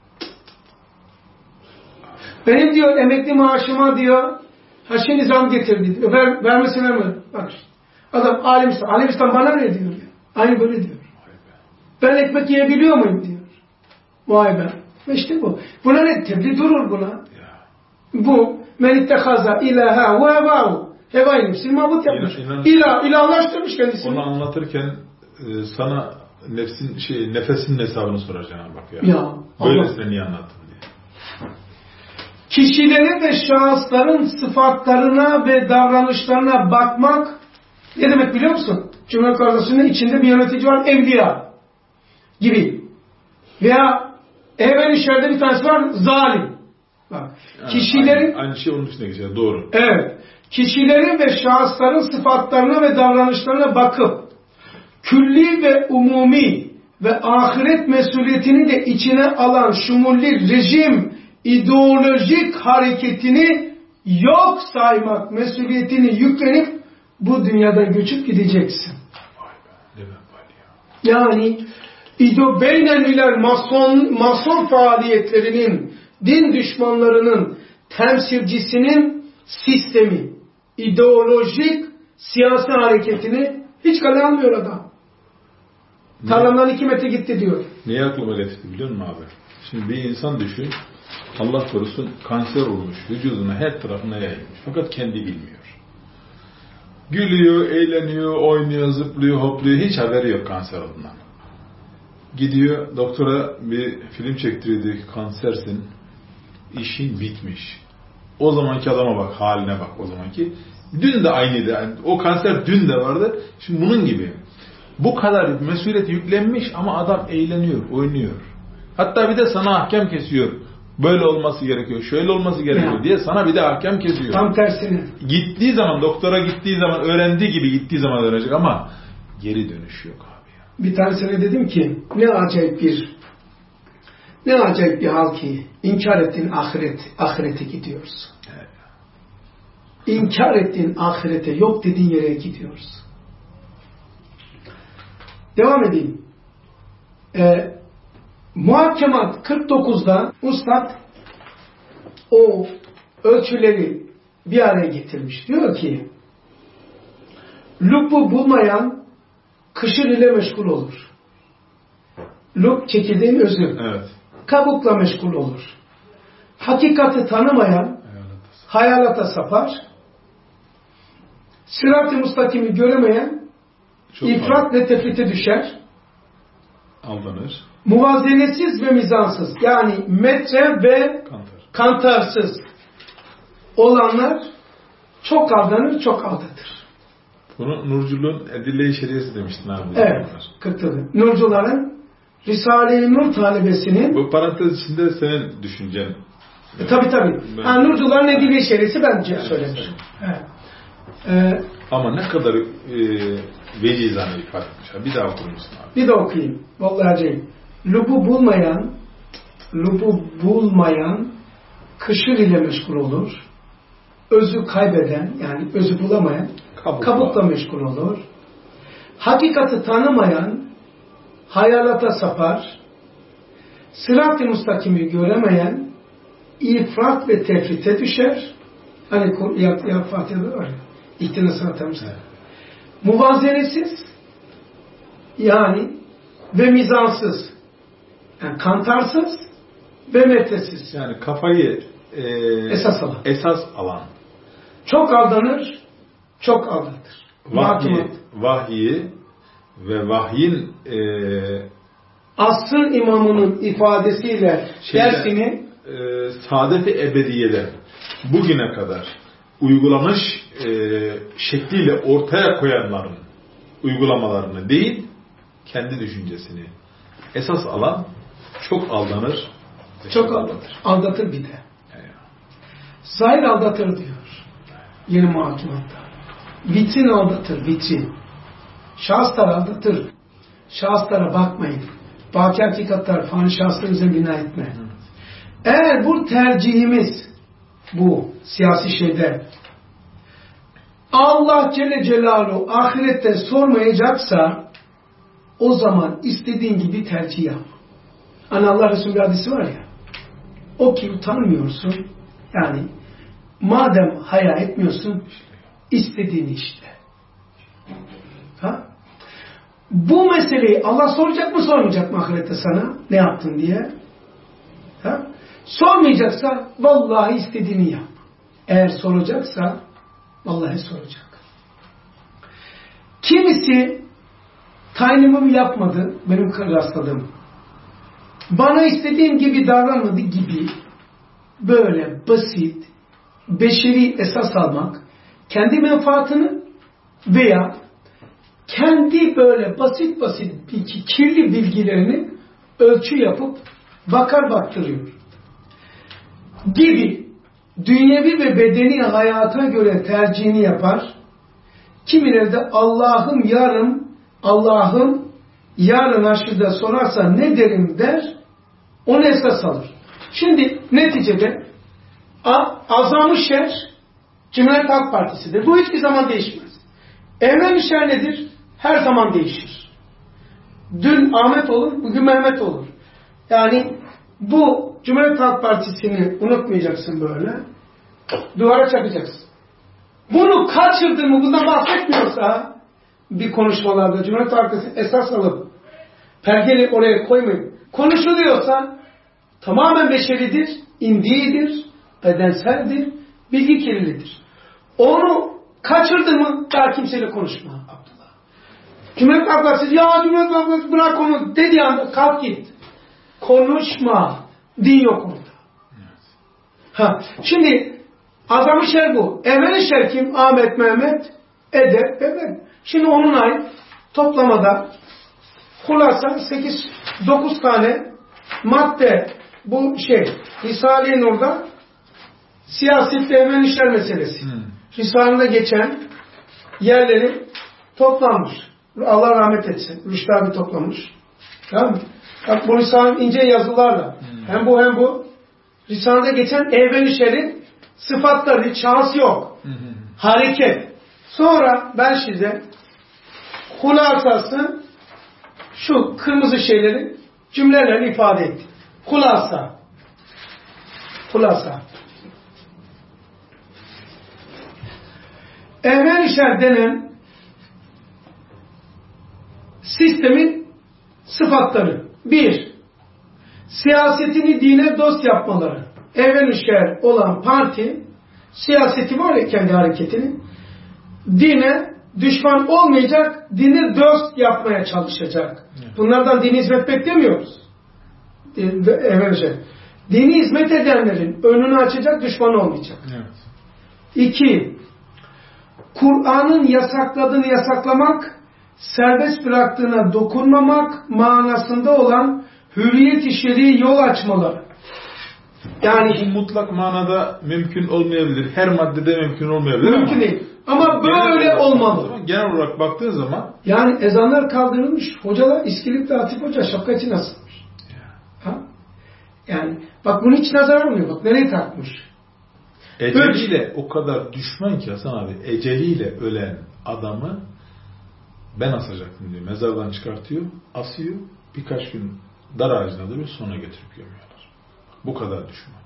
Benim diyor emekli maaşıma diyor şimdi zam getirdi diyor. Vermesine mi? Bak işte. Adam alimstan. Alimstan bana ne diyor ya? Aynı böyle diyor. Ben ekmek yiyebiliyor muyum diyor. Vay be. İşte bu. Buna ne? Tebliğ durur buna. Bu men ittehaza ilaha ve hevahu. Hevayı nefsini mabut yapmış. İlahlaştırmış kendisini. Onu anlatırken sana nefesinin hesabını sorar Cenab-ı Hak ya. Böylesine niye anlattın diye. Kişilerin ve şahısların sıfatlarına ve davranışlarına bakmak ne demek biliyor musun? Cumhuriyet Partisi'nin içinde bir yönetici var, evliya gibi. Veya evvel içeride bir tanesi var, zalim. Bak, yani kişilerin... Aynı şey onun üstüne geçer, doğru. Evet. Kişilerin ve şahısların sıfatlarına ve davranışlarına bakıp külli ve umumi ve ahiret mesuliyetini de içine alan şumulli rejim ideolojik hareketini yok saymak mesuliyetini yüklenip bu dünyadan göçüp gideceksin. Yani beynelmiler mason faaliyetlerinin, din düşmanlarının temsilcisinin sistemi, ideolojik siyasi hareketini hiç kale almıyor adam. Tarlamdan 2 metre gitti diyor. Neyi aklıma getirdi biliyor musun abi? Şimdi bir insan düşün, Allah korusun kanser olmuş, vücuduna her tarafına yayılmış. Fakat kendi bilmiyor. Gülüyor, eğleniyor, oynuyor, zıplıyor, hopluyor. Hiç haberi yok kanser olduğundan. Gidiyor doktora bir film çektiriyor, diyor ki kansersin, işin bitmiş. O zamanki adama bak, haline bak o zamanki. Dün de aynıydı. Yani o kanser dün de vardı. Şimdi bunun gibi. Bu kadar mesuliyet yüklenmiş ama adam eğleniyor, oynuyor. Hatta bir de sana ahkam kesiyor. Böyle olması gerekiyor, şöyle olması gerekiyor diye sana bir de ahkam kesiyor. Tam tersine. Gittiği zaman, doktora gittiği zaman, öğrendiği gibi gittiği zaman öğrenecek ama geri dönüş yok abi ya. Bir tanesine dedim ki ne acayip bir hal ki inkar ettiğin ahirete gidiyoruz. Evet. İnkar ettiğin ahirete, yok dediğin yere gidiyoruz. Devam edeyim. Muhakkemat 49'da Ustad o ölçüleri bir araya getirmiş. Diyor ki lübbu bulmayan kışır ile meşgul olur. Lüb çekirdeğin özü. Evet. Kabukla meşgul olur. Hakikati tanımayan hayalata sapar. Sırat-ı mustakimi göremeyen ifrat ve tefrite düşer. Aldanır. Muvazenetsiz ve mizansız, yani metre ve kantarsız olanlar çok aldanır, çok aldatır. Bunu Nurculuğun Edille-i Şeriyesi demiştin abi. Evet, 40'lı. Nurcuların Risale-i Nur talebesinin... Bu parantez içinde senin düşüncen. Tabii. Nurcuların Edille-i Şeriyesi bence söylemişim. Evet. Ama ne kadar vecizane ifade etmişler. Bir daha okur musun abi? Bir de okuyayım. Vallahi acayip. Lübbu bulmayan kışır ile meşgul olur. Özü kaybeden, yani özü bulamayan kabukla meşgul olur. Hakikati tanımayan hayalata sapar. sırat-ı müstakimi göremeyen ifrat ve tefrite düşer. Hani ya Fatiha'da var ya, İhtina sırat-ı müstakim. Muvazenesiz, yani ve mizansız, yani kantarsız ve metresiz. Yani kafayı esas alan. Çok aldanır, çok aldatır. Vahyi ve vahyin asrın imamının ifadesiyle dersini saadet-i ebediyeden bugüne kadar uygulamış şekliyle ortaya koyanların uygulamalarını değil, kendi düşüncesini esas alan çok aldanır. Çok aldatır. Aldatır bir de. Zahir aldatır diyor. Yeni muhakimatta. Vitrin aldatır, vitrin. Şahıslar aldatır. Şahıslara bakmayın. Baki hakikatler, fani şahıslarınıza bina etme. Eğer bu tercihimiz, bu siyasi şeyde, Allah Celle Celaluhu ahirette sormayacaksa, o zaman istediğin gibi tercih yap. Hani Allah Resulü bir hadisi var ya, o ki utanmıyorsun, yani madem haya etmiyorsun, istediğini işte. Ha? Bu meseleyi Allah soracak mı sormayacak mı ahirette sana? Ne yaptın diye? Ha? Sormayacaksa vallahi istediğini yap. Eğer soracaksa vallahi soracak. Kimisi tayinimi yapmadı, benim rastladığım. Bana istediğim gibi davranmadı gibi böyle basit, beşeri esas almak, kendi menfaatını veya kendi böyle basit kirli bilgilerini ölçü yapıp baktırıyor. Gibi dünyevi ve bedeni hayata göre tercihini yapar. Kimileri de Allah'ım yarın aşırıda sorarsa ne derim der, onu esas alır. Şimdi neticede azam-ı şer Cumhuriyet Halk Partisi'dir. Bu hiçbir zaman değişmez. Evren-i şer nedir? Her zaman değişir. Dün Ahmet olur, bugün Mehmet olur. Yani bu Cumhuriyet Halk Partisi'ni unutmayacaksın böyle. Duvara çakacaksın. Bunu kaçırdın mı, bundan bahsetmiyorsa bir konuşmalarda Cumhuriyet Halk Partisi esas alıp pergeli oraya koymayın. Konuşuluyorsa tamamen beşeridir, indiğidir, bedenseldir, bilgi kirliliğidir. Onu kaçırdın mı daha kimseyle konuşma Abdullah. Cumhuriyet Halk Partisi Cumhuriyet Halk Partisi bırak onu dediği anda kalk git. Konuşma. Din yok orada. Ha, şimdi azam-ı şer bu. Evvel-i şer kim? Ahmet, Mehmet, edep, bebek. Şimdi onun ay toplamada hulasa 8-9 tane madde bu Risale-i Nur'da siyaset ve evvel-i şer meselesi. Risale'de geçen yerleri toplanmış. Allah rahmet etsin. Rüştü abi toplamış. Tamam mı? Bak bu Risale'nin ince yazılarla. Hem bu. Risale'de geçen evvel-i şerin sıfatları, şans yok. Hareket. Sonra ben size hulasası şu kırmızı şeyleri cümlelerle ifade ettim. Hulasa. Evvel-i şer denen sistemin sıfatları. 1. Siyasetini dine dost yapmaları. Evvel-i şer olan parti siyaseti var ya, kendi hareketini dine düşman olmayacak, dini dost yapmaya çalışacak. Bunlardan dini hizmet beklemiyoruz. Evvel-i şer. Dini hizmet edenlerin önünü açacak, düşman olmayacak. 2. Kur'an'ın yasakladığını yasaklamak, serbest bıraktığına dokunmamak manasında olan hürriyet-i şer'i yol açmaları. Yani mutlak manada mümkün olmayabilir. Her maddede mümkün olmayabilir. Mümkün değil. Ama böyle olmalı. Genel olarak baktığın zaman yani ezanlar kaldırılmış. Hocalar İskilipli Atif Hoca şapkacı asılmış. Yani bak bunu hiç nazar almıyor. Bak nereye takmış. Eceliyle o kadar düşman ki Hasan abi, eceliyle ölen adamı ben asacaktım diyor. Mezardan çıkartıyor, asıyor. Birkaç gün Dar ağacına duruyor, sonra götürüp gömüyorlar. Bu kadar düşman.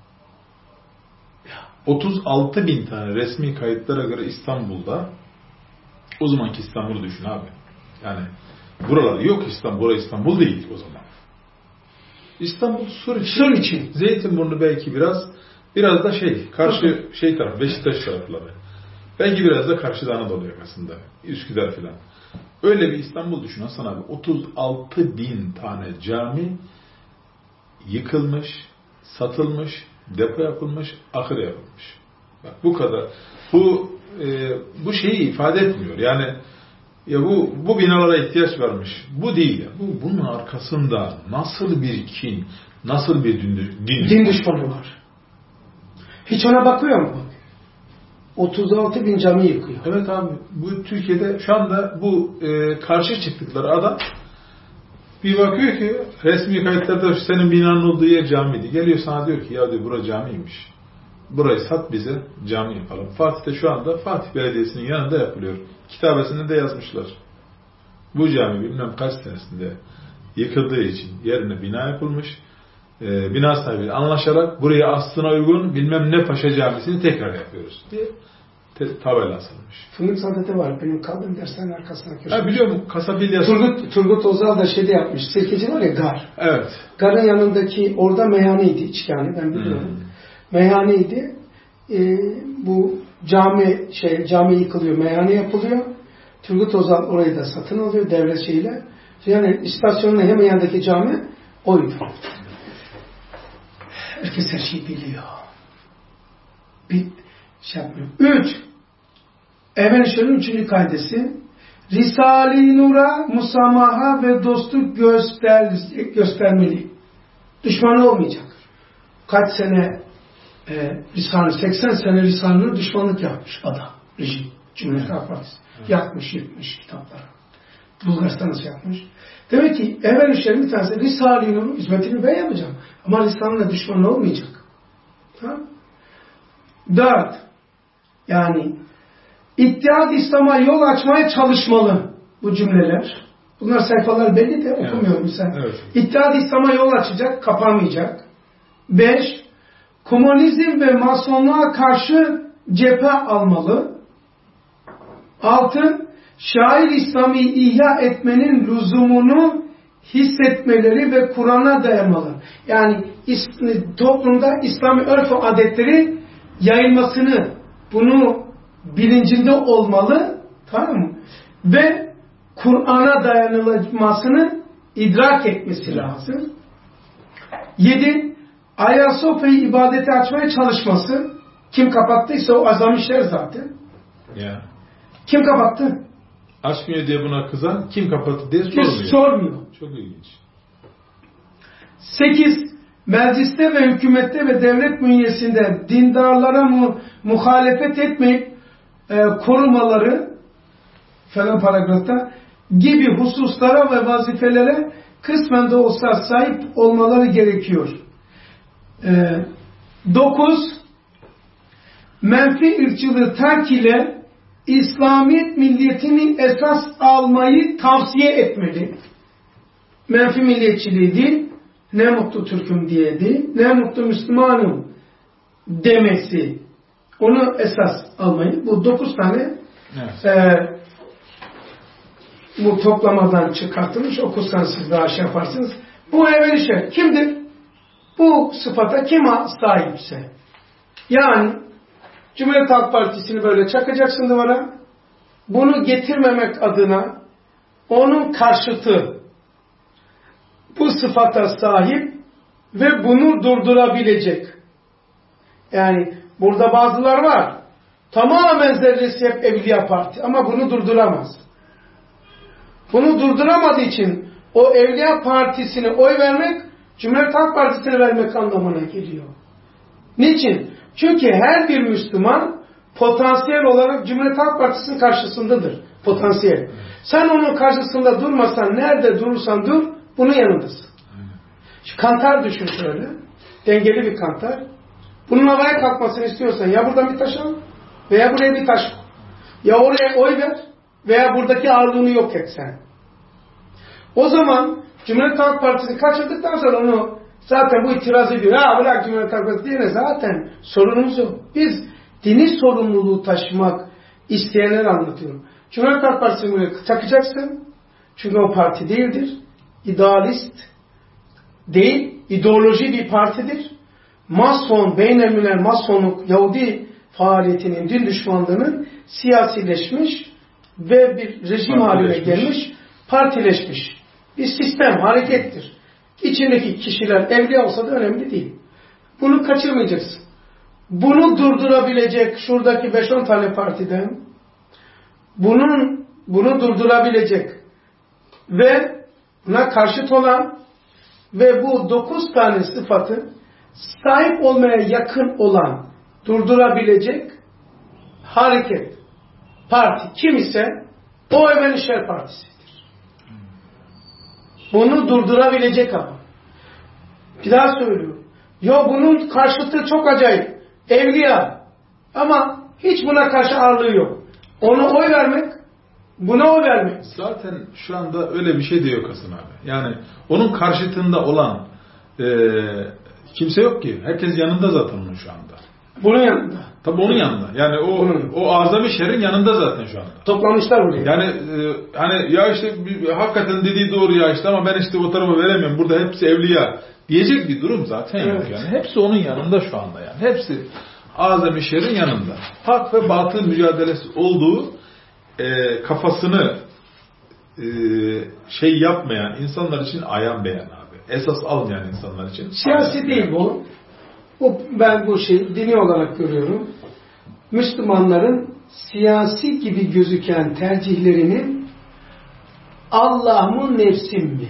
36 bin tane resmi kayıtlara göre İstanbul'da, o zamanki İstanbul'u düşün abi. Yani buralar yok İstanbul, burası İstanbul değil o zaman. İstanbul Sur için. Zeytinburnu belki biraz da karşı taraf, Beşiktaş tarafları. Belki biraz da karşıda Anadolu yakasında, Üsküdar filan. Öyle bir İstanbul düşün Hasan abi. 36 bin tane cami yıkılmış, satılmış, depo yapılmış, ahır yapılmış. Bak bu kadar. Bu şeyi ifade etmiyor. Yani ya bu binalara ihtiyaç varmış. Bu değil ya. Bunun arkasında nasıl bir kin, nasıl bir din düşmanı var. Hiç ona bakıyor mu? 36 bin cami yıkıyor. Evet abi. Bu Türkiye'de şu anda bu karşı çıktıkları adam bir bakıyor ki resmi kayıtlarda senin binanın olduğu yer camiydi. Geliyor sana diyor ki ya diyor bura camiymiş. Burayı sat bize cami yapalım. Fatih'te şu anda Fatih Belediyesi'nin yanında yapılıyor. Kitabesinde de yazmışlar. Bu cami bilmem kaç senesinde yıkıldığı için yerine bina yapılmış. Bina sahibiyle anlaşarak buraya aslına uygun bilmem ne Paşa Camisi'ni tekrar yapıyoruz diye tabela asılmış. Fındık Saadet'te var. Benim kaldığım derslerin arkasına köşe. Biliyorum. Kasabil Turgut Özal da yapmış. Sirkeci var ya Gar. Evet. Gar'ın yanındaki orada meyhaneydi içkihane. Ben biliyorum. Meyhaneydi. Bu cami yıkılıyor. Meyhane yapılıyor. Turgut Özal orayı da satın alıyor devlet şeyiyle. Yani istasyonun hemen yanındaki cami oydu. Herkes her şeyi biliyor. Bir yapmıyor. 3. Evenşer'in 3. kaidesi Risale-i Nur'a musamaha ve dostluk göstermeli. Düşmanı olmayacak. Kaç sene Risale, 80 sene Risale'nin düşmanlık yapmış adam. Rejim. Cumhuriyet Halk Partisi. Yakmış, yıkmış kitapları. Bulgaristan'ı yapmış. Demek ki Evenşer'in bir tanesi Risale-i Nur'un hizmetini ben yapacağım. Ama Risale'nin düşmanı olmayacak. Tamam. 4. Yani İttihat İslam'a yol açmaya çalışmalı bu cümleler. Bunlar sayfalar belli de okumuyorum sen. Evet. İttihat İslam'a yol açacak, kapanmayacak. 5. Komünizm ve masonluğa karşı cephe almalı. 6. Şair İslam'ı ihya etmenin lüzumunu hissetmeleri ve Kur'an'a dayanmalı. Yani toplumda İslami örf ve adetleri yayılmasını, bunu bilincinde olmalı, tamam mı? Ve Kur'an'a dayanılmasını idrak etmesi lazım. 7. Ayasofya'yı ibadete açmaya çalışması. Kim kapattıysa o azam işler zaten. Yeah. Kim kapattı? Açmıyor diye buna kızan, kim kapattı diye sormuyor. Sormuyor. Çok ilginç. 8. Mecliste ve hükümette ve devlet bünyesinde dindarlara muhalefet etmeyip korumaları falan paragrafta gibi hususlara ve vazifelere kısmen de olsa sahip olmaları gerekiyor. 9. Menfi ırkçılığı terk ile İslamiyet milliyetini esas almayı tavsiye etmeli. Menfi milliyetçiliği değil, ne mutlu Türk'üm diye değil, ne mutlu Müslümanım demesi. Onu esas almayı. Bu 9 tane bu toplamadan çıkartılmış. Okursanız siz daha şey yaparsınız. Bu Evenşer kimdir? Bu sıfata kim sahipse. Yani Cumhuriyet Halk Partisi'ni böyle çakacaksın duvara. Bunu getirmemek adına onun karşıtı bu sıfata sahip ve bunu durdurabilecek. Yani burada bazılar var. Tamamen zerresi hep Evliya Parti. Ama bunu durduramaz. Bunu durduramadığı için o Evliya Partisi'ne oy vermek, Cumhuriyet Halk Partisi'ne vermek anlamına geliyor. Niçin? Çünkü her bir Müslüman potansiyel olarak Cumhuriyet Halk Partisi'nin karşısındadır. Potansiyel. Sen onun karşısında durmasan, nerede durursan dur, bunun yanındasın. Şu kantar düşün şöyle. Dengeli bir kantar. Bunun havaya kalkmasını istiyorsan ya buradan bir taş al veya buraya bir taş koy. Ya oraya oy ver veya buradaki ağırlığını yok et sen. O zaman Cumhuriyet Halk Partisi kaçırdıktan sonra onu zaten bu itiraz ediyor. Ya bırak Cumhuriyet Halk Partisi diyene zaten sorunumuz o. Biz dini sorumluluğu taşımak isteyenler anlatıyorum. Cumhuriyet Halk Partisi'ni buraya takacaksın. Çünkü o parti değildir. İdealist değil, ideoloji bir partidir. Mason, beynelmiler masonluk, Yahudi faaliyetinin, din düşmanlığının siyasileşmiş ve bir rejim haline gelmiş, partileşmiş bir sistem, harekettir. İçindeki kişiler evliya olsa da önemli değil. Bunu kaçırmayacaksın. Bunu durdurabilecek şuradaki 5-10 tane partiden bunu durdurabilecek ve buna karşıt olan ve bu 9 tane sıfatı sahip olmaya yakın olan durdurabilecek hareket, parti kim ise o Emenişehir Partisi'dir. Bunu durdurabilecek ama. Bir daha söylüyorum. Ya bunun karşıtı çok acayip. Evliya. Ama hiç buna karşı ağırlığı yok. Ona oy vermek, buna oy vermek. Zaten şu anda öyle bir şey de yok Hasan abi. Yani onun karşıtında olan kimse yok ki. Herkes yanında zaten onun şu anda. Bunun yanında. Tabii onun yanında. Yani o azami şerrin yanında zaten şu anda. Toplamışlar buraya. Yani hani ya işte hakikaten dediği doğru ya işte ama ben işte o tarafa veremiyorum. Burada hepsi evliya diyecek bir durum zaten yok yani. Hepsi onun yanında şu anda yani. Hepsi azami şerrin yanında. Hak ve batıl mücadelesi olduğu kafasını şey yapmayan insanlar için ayan beyan abi. Esas almayan insanlar için. Siyasi değil bu. Ben bu şeyi dini olarak görüyorum. Müslümanların siyasi gibi gözüken tercihlerinin Allah mı nefsim mi?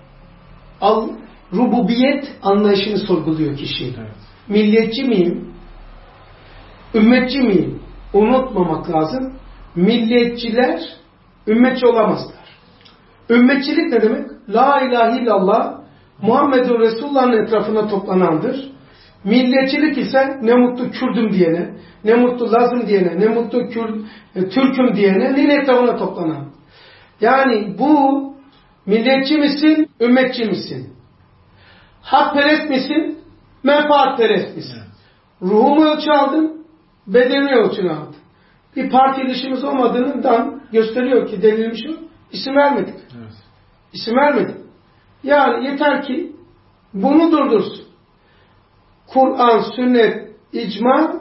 Rububiyet anlayışını sorguluyor kişi. Evet. Milliyetçi miyim? Ümmetçi miyim? Unutmamak lazım. Milliyetçiler ümmetçi olamazlar. Ümmetçilik ne demek? La ilahe illallah Muhammedun Resulullah'ın etrafına toplanandır. Milliyetçilik ise ne mutlu Kürdüm diyene, ne mutlu Lazım diyene, ne mutlu Türk'üm diyene, etrafına toplanan. Yani bu milliyetçi misin, ümmetçi misin? Hakperest misin, menfaatperest misin? Ruhumu ölçü aldın, bedenimi ölçünü aldın. Bir parti ilişkimiz olmadığından gösteriyor ki delilmiş o. İsim vermedik. Evet. İsim vermedik. Yani yeter ki bunu durdursun. Kur'an, sünnet, icma,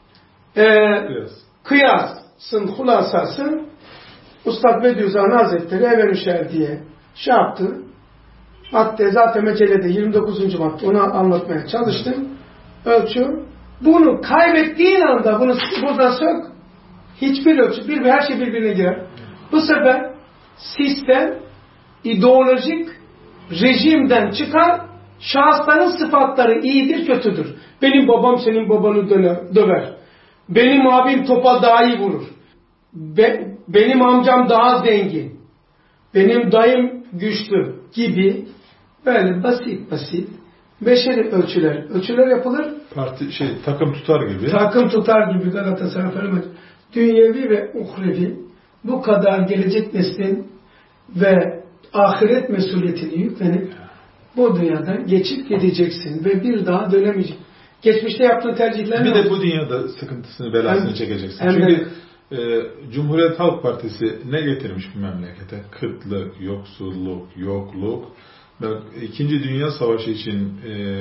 kıyasın hulasası Üstad Bediüzzaman Hazretleri Emenişehir diye şey yaptı. Madde zaten mecelede 29. madde onu anlatmaya çalıştım. Ölçü. Bunu kaybettiğin anda bunu buradan sök. Hiçbir ölçü, her şey birbirine girer. Bu sefer sistem ideolojik rejimden çıkar. Şahısların sıfatları iyidir, kötüdür. Benim babam senin babanı döver. Benim abim topa daha iyi vurur. Benim amcam daha zengin. Benim dayım güçlü gibi böyle basit beşeri ölçüler yapılır. Takım tutar gibi. Takım tutar gibi Galatasaray Fenerbahçe. Dünyevi ve uhrevi bu kadar gelecek neslin ve ahiret mesuliyetini yüklenip bu dünyadan geçip gideceksin ve bir daha dönemeyeceksin. Geçmişte yaptığın tercihler bir de bu dünyada sıkıntısını, belasını çekeceksin. Çünkü Cumhuriyet Halk Partisi ne getirmiş bu memlekete? Kıtlık, yoksulluk, yokluk. İkinci Dünya Savaşı için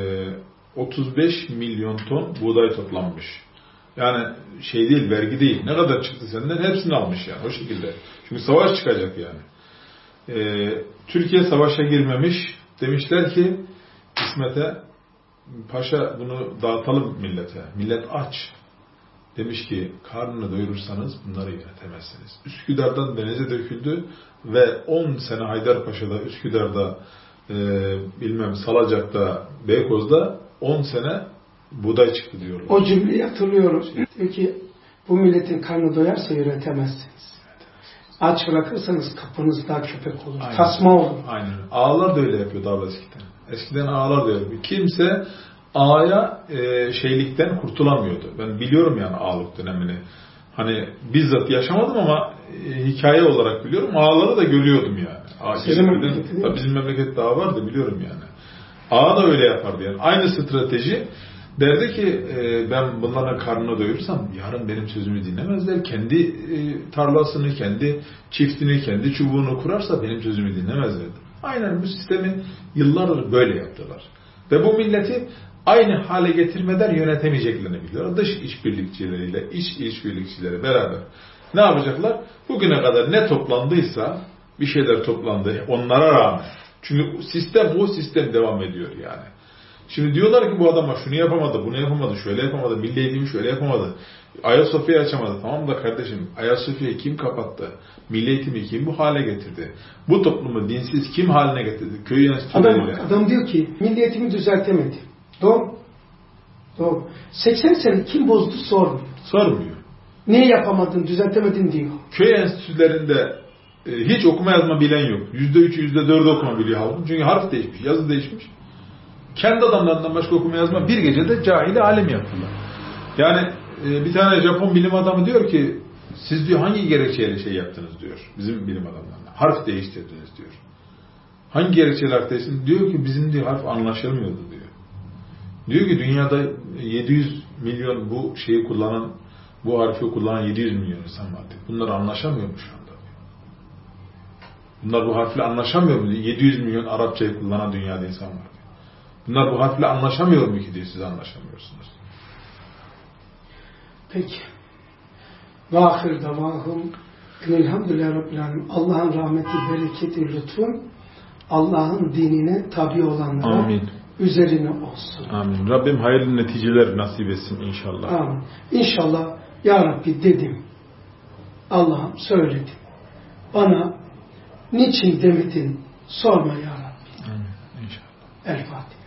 35 milyon ton buğday toplanmış. Yani şey değil, vergi değil. Ne kadar çıktı senden? Hepsini almış yani o şekilde. Çünkü savaş çıkacak yani. Türkiye savaşa girmemiş. Demişler ki İsmet'e, paşa bunu dağıtalım millete. Millet aç. Demiş ki karnını doyurursanız bunları yönetemezsiniz. Üsküdar'dan denize döküldü ve 10 sene Haydarpaşa'da, Üsküdar'da, Salacak'ta, Beykoz'da 10 sene buğday çıktı diyorlar. O cümleyi hatırlıyorum. Diyor ki bu milletin karnı doyarsa yönetemezsiniz. Aç bırakırsanız kapınızda köpek olur. Aynen. Tasma olur. Aynen. Ağalar da öyle yapıyordu abi eskiden. Eskiden ağalar da yapıyor. Kimse ağaya şeylikten kurtulamıyordu. Ben biliyorum yani ağalık dönemini. Hani bizzat yaşamadım ama hikaye olarak biliyorum. Ağaları da görüyordum yani. Sizin bizim memlekette ağa vardı biliyorum yani. Ağa da öyle yapardı yani. Aynı strateji. Derdi ki ben bunların karnını doyursam yarın benim sözümü dinlemezler. Kendi tarlasını, kendi çiftini, kendi çubuğunu kurarsa benim sözümü dinlemezler. Aynen bu sistemi yıllardır böyle yaptılar. Ve bu milleti aynı hale getirmeden yönetemeyeceklerini biliyorlar. Dış işbirlikçileriyle, iç işbirlikçileri beraber ne yapacaklar? Bugüne kadar ne toplandıysa bir şeyler toplandı onlara rağmen. Çünkü bu sistem devam ediyor yani. Şimdi diyorlar ki bu adama şunu yapamadı, bunu yapamadı, şöyle yapamadı, milli eğitimi şöyle yapamadı, Ayasofya'yı açamadı. Tamam da kardeşim, Ayasofya'yı kim kapattı? Milli eğitimi kim bu hale getirdi? Bu toplumu dinsiz kim haline getirdi? Köy enstitüleriyle. Adam diyor ki milli eğitimi düzeltemedi. Doğru. Doğru. 80 sene kim bozdu sormuyor. Sormuyor. Niye yapamadın, düzeltemedin diyor. Köy enstitülerinde hiç okuma yazma bilen yok. %3'ü %4'ü okuma biliyor halkın. Çünkü harf değişmiş, yazı değişmiş. Kendi adamlarından başka okuma yazma bir gecede cahili alim yaptılar. Yani bir tane Japon bilim adamı diyor ki siz diyor hangi gerekçeyle şey yaptınız diyor. Bizim bilim adamlarına. Harf değiştirdiniz diyor. Hangi gerekçeyle harf değiştirdiniz? Diyor ki bizim diyor harf anlaşılmıyordu diyor. Diyor ki dünyada 700 milyon bu şeyi kullanan, bu harfi kullanan 700 milyon insan var diyor. Bunlar anlaşamıyor mu şu anda diyor. Bunlar bu harfle anlaşamıyor mu diyor. 700 milyon Arapçayı kullanan dünyada insan var diyor. Bunlar bu harfle anlaşamıyor mu ki diye siz anlaşamıyorsunuz. Peki. Ve ahir davahum elhamdülillahi rabbil alemin. Allah'ın rahmeti, bereketi, lütfu Allah'ın dinine tabi olanlara Amin. Üzerine olsun. Amin. Rabbim hayırlı neticeler nasip etsin inşallah. Amin. İnşallah ya Rabbi dedim. Allah'ım söyledim. Bana niçin demedin sorma ya Rabbi. Amin. İnşallah. El Fatiha.